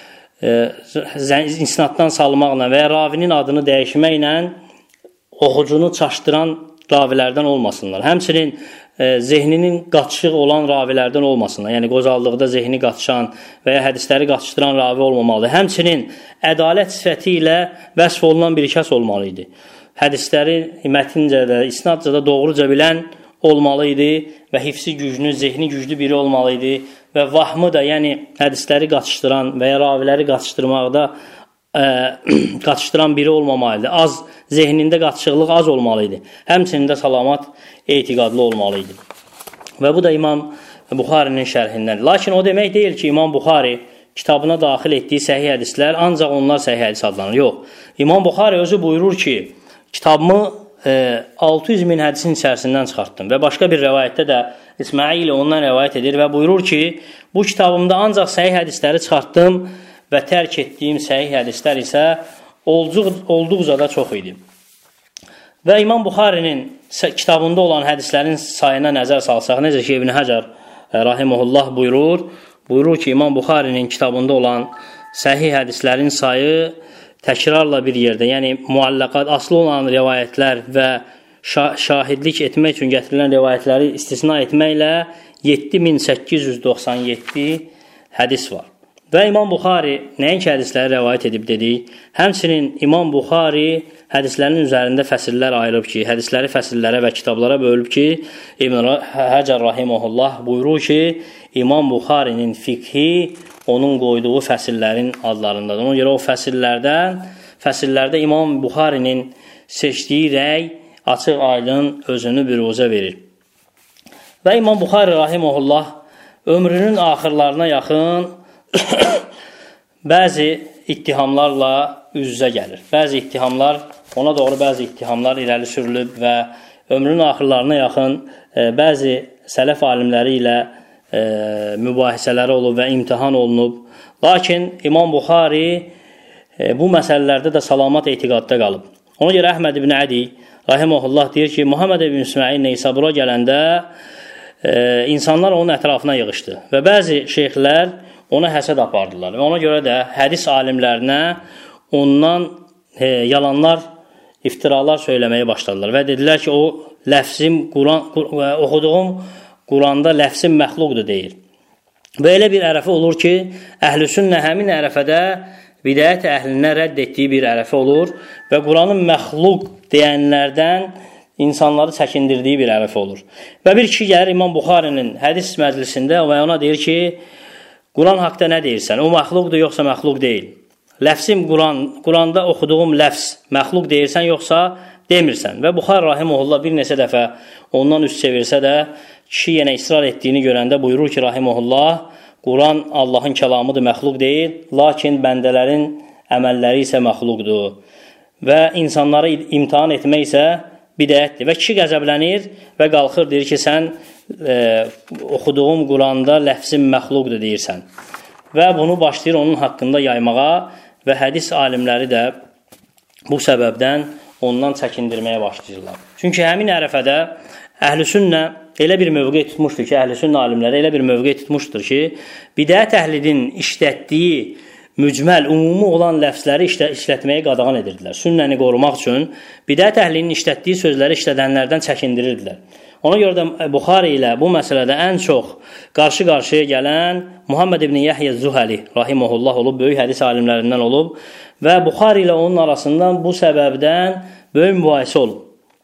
S1: isnaddan salmaqla və ya ravinin adını dəyişməklə oxucunu çaşdıran ravilərdən olmasınlar. Həmçinin zehninin qaçışıq olan ravilərdən olmasınlar. Yəni qozallıqda zehni qaçışan və ya hədisləri qaçışdıran ravi olmamalıdır. Həmçinin ədalət sifəti ilə vəsf olunan bir kəs olmalı idi. Hədisləri mətncə də, isnadca da doğruca bilən olmalı idi və hifsi güclü, zehni güclü biri olmalı idi və vahmı da, yəni hədisləri qaçışdıran və ya raviləri qaçışdırmaqda qaçışdıran biri olmamalıdır. Az, zehnində qaçışıqlıq az olmalı idi. Həmçinin də salamat etiqadlı olmalı idi. Və bu da İmam Buxarinin şərhindən. Lakin o demək deyil ki, İmam Buxari kitabına daxil etdiyi səhih hədislər ancaq onlar səhih hədis adlanır. Yox. İmam Buxari özü buyurur ki, kitabımı 600 min hədisin içərisindən çıxartdım və başqa bir rəvayətdə də İsmail ondan rəvayət edir və buyurur ki, bu kitabımda ancaq səhih hədisləri çıxartdım və tərk etdiyim səhih hədislər isə olduqca da çox idi. Və İmam Buxarinin kitabında olan hədislərin sayına nəzər salsaq, necə ki İbn Həcər rahimehullah buyurur ki, İmam Buxarinin kitabında olan səhih hədislərin sayı təkrarla bir yerdə, yəni muallaqat, aslı olan rivayətlər və şahidlik etmək üçün gətirilən rivayətləri istisna etməklə 7897 hədis var. Və İmam Buxari nəinki hədisləri rəvayət edib dedik, həmçinin İmam Buxari hədislərin üzərində fəsillər ayırıb ki, hədisləri fəsillərə və kitablara bölüb ki, İbn Həcər rahimehullah buyurur ki, İmam Buxarinin fiqhi onun qoyduğu fəsillərin adlarındadır. Ona görə o fəsillərdə İmam Buxarinin seçdiyi rəy açıq aydın özünü büruzə verir. Və İmam Buxari rahimehullah ömrünün axırlarına yaxın bəzi ittihamlarla üz-üzə gəlir. Ona doğru bəzi ittihamlar irəli sürülüb və ömrünün axırlarına yaxın bəzi sələf alimləri ilə mübahisələri olub və imtihan olunub. Lakin İmam Buxari bu məsələlərdə də salamat etiqadda qalıb. Ona görə Əhməd ibn Ədi rahimehullah deyir ki, Muhammed ibn İsmail Neysabura gələndə insanlar onun ətrafına yığışdı və bəzi şeyxlər ona həsəd apardılar və ona görə də hədis alimlərinə ondan yalanlar, iftiralar söyləməyə başladılar və dedilər ki, oxuduğum Quranda ləfsim məxluqdur deyir. Və elə bir ərəfə olur ki, əhl-i-sünnə həmin ərəfədə bidət əhlinə rədd etdiyi bir ərəfə olur və Quranın məxluq deyənlərdən insanları çəkindirdiyi bir ərəfə olur. Və bir kişi gəlir İmam Buxarinin hədis məclisində və ona deyir ki, Quran haqda nə deyirsən? O məxluqdur, yoxsa məxluq deyil? Ləfsim Quranda oxuduğum ləfs məxluq deyirsən, yoxsa demirsən? Və Buxar rahimehullah bir neçə dəfə ondan üst çevirsə də, kişi yenə israr etdiyini görəndə buyurur ki, rahimehullah, Quran Allahın kəlamıdır, məxluq deyil, lakin bəndələrin əməlləri isə məxluqdur. Və insanları imtihan etmək isə bidətdir. Və kişi qəzəblənir və qalxır, deyir ki, sən oxuduğum Quranda ləfsim məxluqdur deyirsən. Və bunu başlayır onun haqqında yaymağa və hədis alimləri də bu səbəbdən ondan çəkindirməyə başlayırlar. Çünki həmin ərəfədə əhl-i-sünnə elə bir mövqe tutmuşdur ki, əhl-i-sünnə alimləri elə bir mövqe tutmuşdur ki, bidət əhlinin işlətdiyi mücməl, umumi olan ləfsləri işlətməyə qadağan edirdilər. Sünnəni qorumaq üçün bidət əhlinin işlətdiyi sözləri işlədənlərdən çəkindirirdilər. Ona görə də Buxari ilə bu məsələdə ən çox qarşı-qarşıya gələn Muhammed ibn Yahya Zuhali rahimehullah olub, böyük hədis alimlərindən olub və Buxari ilə onun arasından bu səbəbdən böyük mübahisə olub.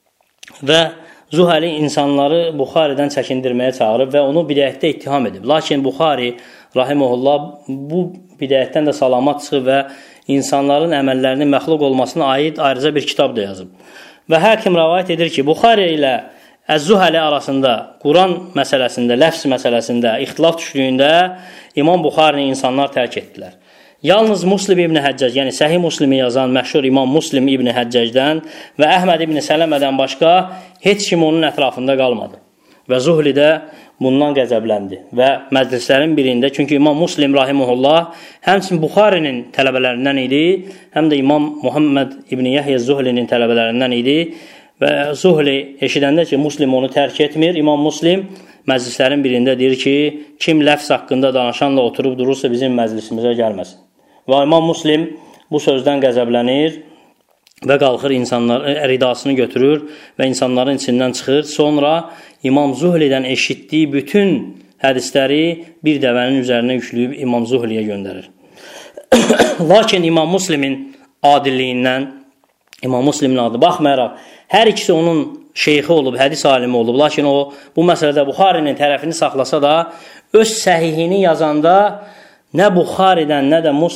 S1: Və Zuhali insanları Buxaridən çəkindirməyə çağırıb və onu bidətdə ittiham edib. Lakin Buxari rahimehullah bu bidətdən də salamat çıxıb və insanların əməllərinin məxluq olmasına aid ayrıca bir kitab da yazıb. Və həkim rəvayət edir ki, Buxari ilə Əz-Zuhəli arasında Quran məsələsində, ləfs məsələsində ixtilaf düşdüyündə İmam Buxarini insanlar tərk etdilər. Yalnız Muslim ibn Həccəc, yəni Səhih Muslimi yazan məşhur İmam Muslim ibn Həccəcdən və Əhməd ibn Sələmədən başqa heç kim onun ətrafında qalmadı. Və Zuhli də bundan qəzəbləndi və məclislərin birində, çünki İmam Muslim rahimehullah həmçinin Buxarinin tələbələrindən idi, həm də İmam Muhammed ibn Yahya Zuhlinin tələbələrindən idi. Və Zuhli eşidəndə ki, Muslim onu tərk etmir. İmam Muslim məclislərin birində deyir ki, kim ləfs haqqında danışanla oturub durursa bizim məclisimizə gəlməsin. Və İmam Muslim bu sözdən qəzəblənir və qalxır insanlar ridasını götürür və insanların içindən çıxır. Sonra İmam Zuhlidən eşitdiyi bütün hədisləri bir dəvənin üzərinə yükləyib İmam Zuhliyə göndərir. Lakin İmam Muslimin adilliyindən, İmam Muslimin adı baxmayaraq, hər ikisi onun şeyxi olub, hədis alimi olub. Lakin o, bu məsələdə Buxarinin tərəfini saxlasa da, öz səhihini yazanda nə Buxaridən,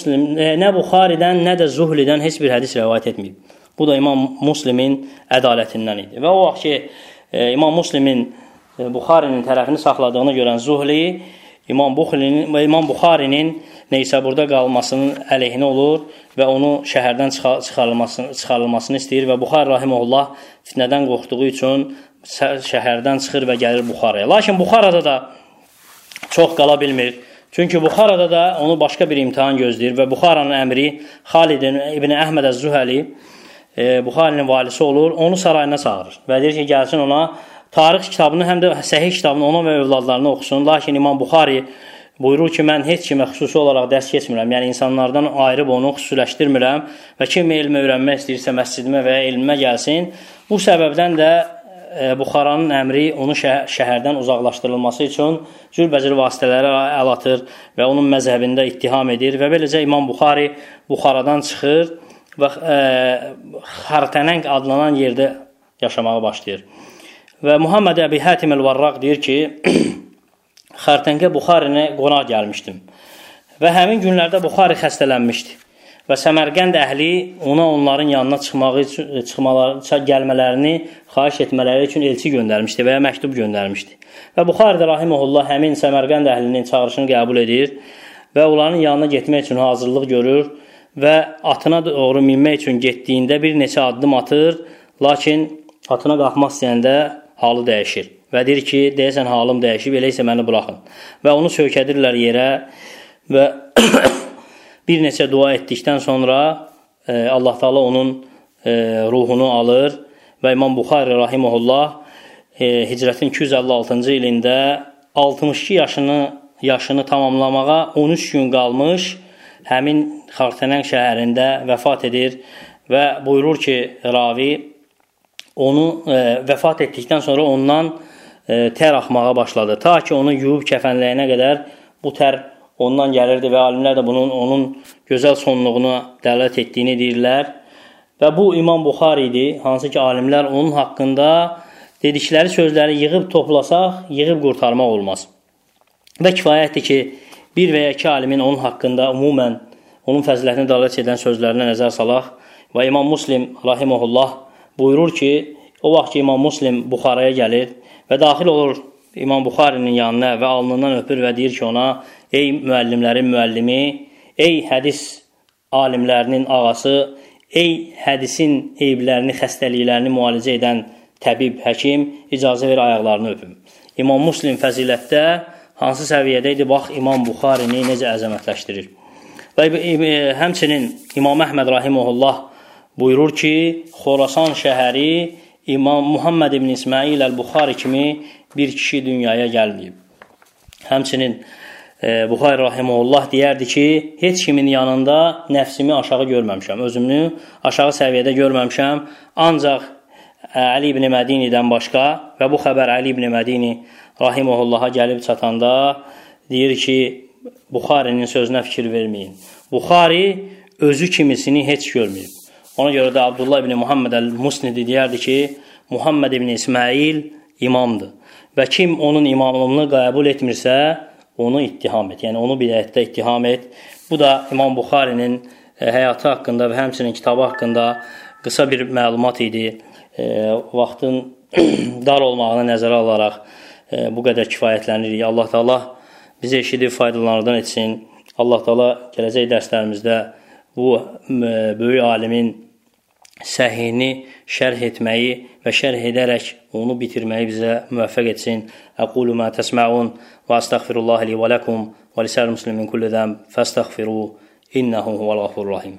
S1: nə də Zuhlidən heç bir hədis rəvayət etməyib. Bu da İmam Muslimin ədaletindən idi. Və o vaxt ki, İmam Muslimin Buxarinin tərəfini saxladığını görən Zuhli, İmam Buxarinin neysə burada qalmasının əleyhinə olur və onu şəhərdən çıxarılmasını istəyir və Buxari rahimehullah fitnədən qorxduğu üçün şəhərdən çıxır və gəlir Buxaraya. Lakin Buxarada da çox qala bilmir. Çünki Buxarada da onu başqa bir imtihan gözləyir və Buxaranın əmri Xalid ibn Əhməd əz-Zuhəli Buxarinin valisi olur, onu sarayına çağırır və deyir ki, gəlsin ona tarix kitabını, həm də səhih kitabını ona və övladlarına oxusun. Lakin İmam Buxari buyurur ki, mən heç kimə xüsusi olaraq dərs keçmirəm, yəni insanlardan ayrıb onu xüsusiləşdirmirəm və kim elmi öyrənmək istəyirsə məscidimə və ya elmimə gəlsin. Bu səbəbdən də Buxaranın əmri onu şəhərdən uzaqlaşdırılması üçün cürbəcür vasitələri əl atır və onun məzhəbində ittiham edir və beləcə İmam Buxari Buxaradan çıxır və Xartənəng adlanan yerdə yaşamağa başlayır. Və Muhammed Əbi Hətim el-Varraq deyir ki, Xartəngə Buxarinə qonaq gəlmişdim və həmin günlərdə Buxari xəstələnmişdi və Səmərqənd əhli ona onların yanına gəlmələrini xahiş etmələri üçün elçi göndərmişdi və ya məktub göndərmişdi. Və Buxari də rahimehullah həmin Səmərqənd əhlinin çağırışını qəbul edir və onların yanına getmək üçün hazırlıq görür və atına doğru minmək üçün getdiyində bir neçə addım atır, lakin atına qalxmaq istəyəndə halı dəyişir və deyir ki, deyəsən halım dəyişib, elə isə məni buraxın. Və onu söykədirlər yerə və bir neçə dua etdikdən sonra Allah Taala onun ruhunu alır və İmam Buxari rahimehullah hicrətin 256-cı ilində 62 yaşını tamamlamağa 13 gün qalmış həmin Xartənəng şəhərində vəfat edir və buyurur ki, ravi onu vəfat etdikdən sonra ondan tər axmağa başladı. Ta ki onu yuyub kəfənləyənə qədər bu tər ondan gəlirdi və alimlər də onun gözəl sonluğuna dəlalət etdiyini deyirlər. Və bu İmam Buxari idi, hansı ki alimlər onun haqqında dedikləri sözləri yığıb toplasaq, yığıb qurtarmaq olmaz. Və kifayətdir ki, bir və ya iki alimin onun haqqında umumən onun fəzilətini dəlalət edən sözlərinə nəzər salaq və İmam Muslim rahimehullah buyurur ki, o vaxt ki İmam Muslim Buxaraya gəlir və daxil olur İmam Buxarinin yanına və alnından öpür və deyir ki ona, ey müəllimlərin müəllimi, ey hədis alimlərinin ağası, ey hədisin eyblərini, xəstəliklərini müalicə edən təbib, həkim, icazə ver ayaqlarını öpüm. İmam Muslim fəzilətdə hansı səviyyədə idi, bax İmam Buxarini necə əzəmətləşdirir. Və həmçinin İmam Əhməd rahimehullah buyurur ki, Xorasan şəhəri İmam Muhammed ibn İsmail el-Buxari kimi bir kişi dünyaya gəlməyib. Həmçinin Buxari rahimehullah deyərdi ki, heç kimin yanında nəfsimi aşağı görməmişəm, özümü aşağı səviyyədə görməmişəm, ancaq Ali ibn Mədinidən başqa və bu xəbər Ali ibn Mədini rahimehullaha gəlib çatanda deyir ki, Buxarinin sözünə fikir verməyin. Buxari özü kimisini heç görməyib. Ona görə də Abdullah ibn Muhammed el-Musnidi deyərdi ki, Muhammed ibn İsmail imamdır və kim onun imamlığını qəbul etmirsə, onu ittiham et. Yəni onu bidətdə ittiham et. Bu da İmam Buxarinin həyatı haqqında və həmçinin kitabı haqqında qısa bir məlumat idi. Vaxtın dar olmağını nəzərə alaraq bu qədər kifayətlənirik. Allah Taala bizi eşidib faydalardan etsin. Allah Taala gələcək dərslərimizdə bu böyük alimin səhihini şərh etməyi və şərh edərək onu bitirməyi bizə müvəffəq etsin. Əqulu mə təsməun və əstəğfirullah li və ləkum və lisəl muslimin kulli zəm fəstəğfiru innəhu huvəl-ğafurur rahim.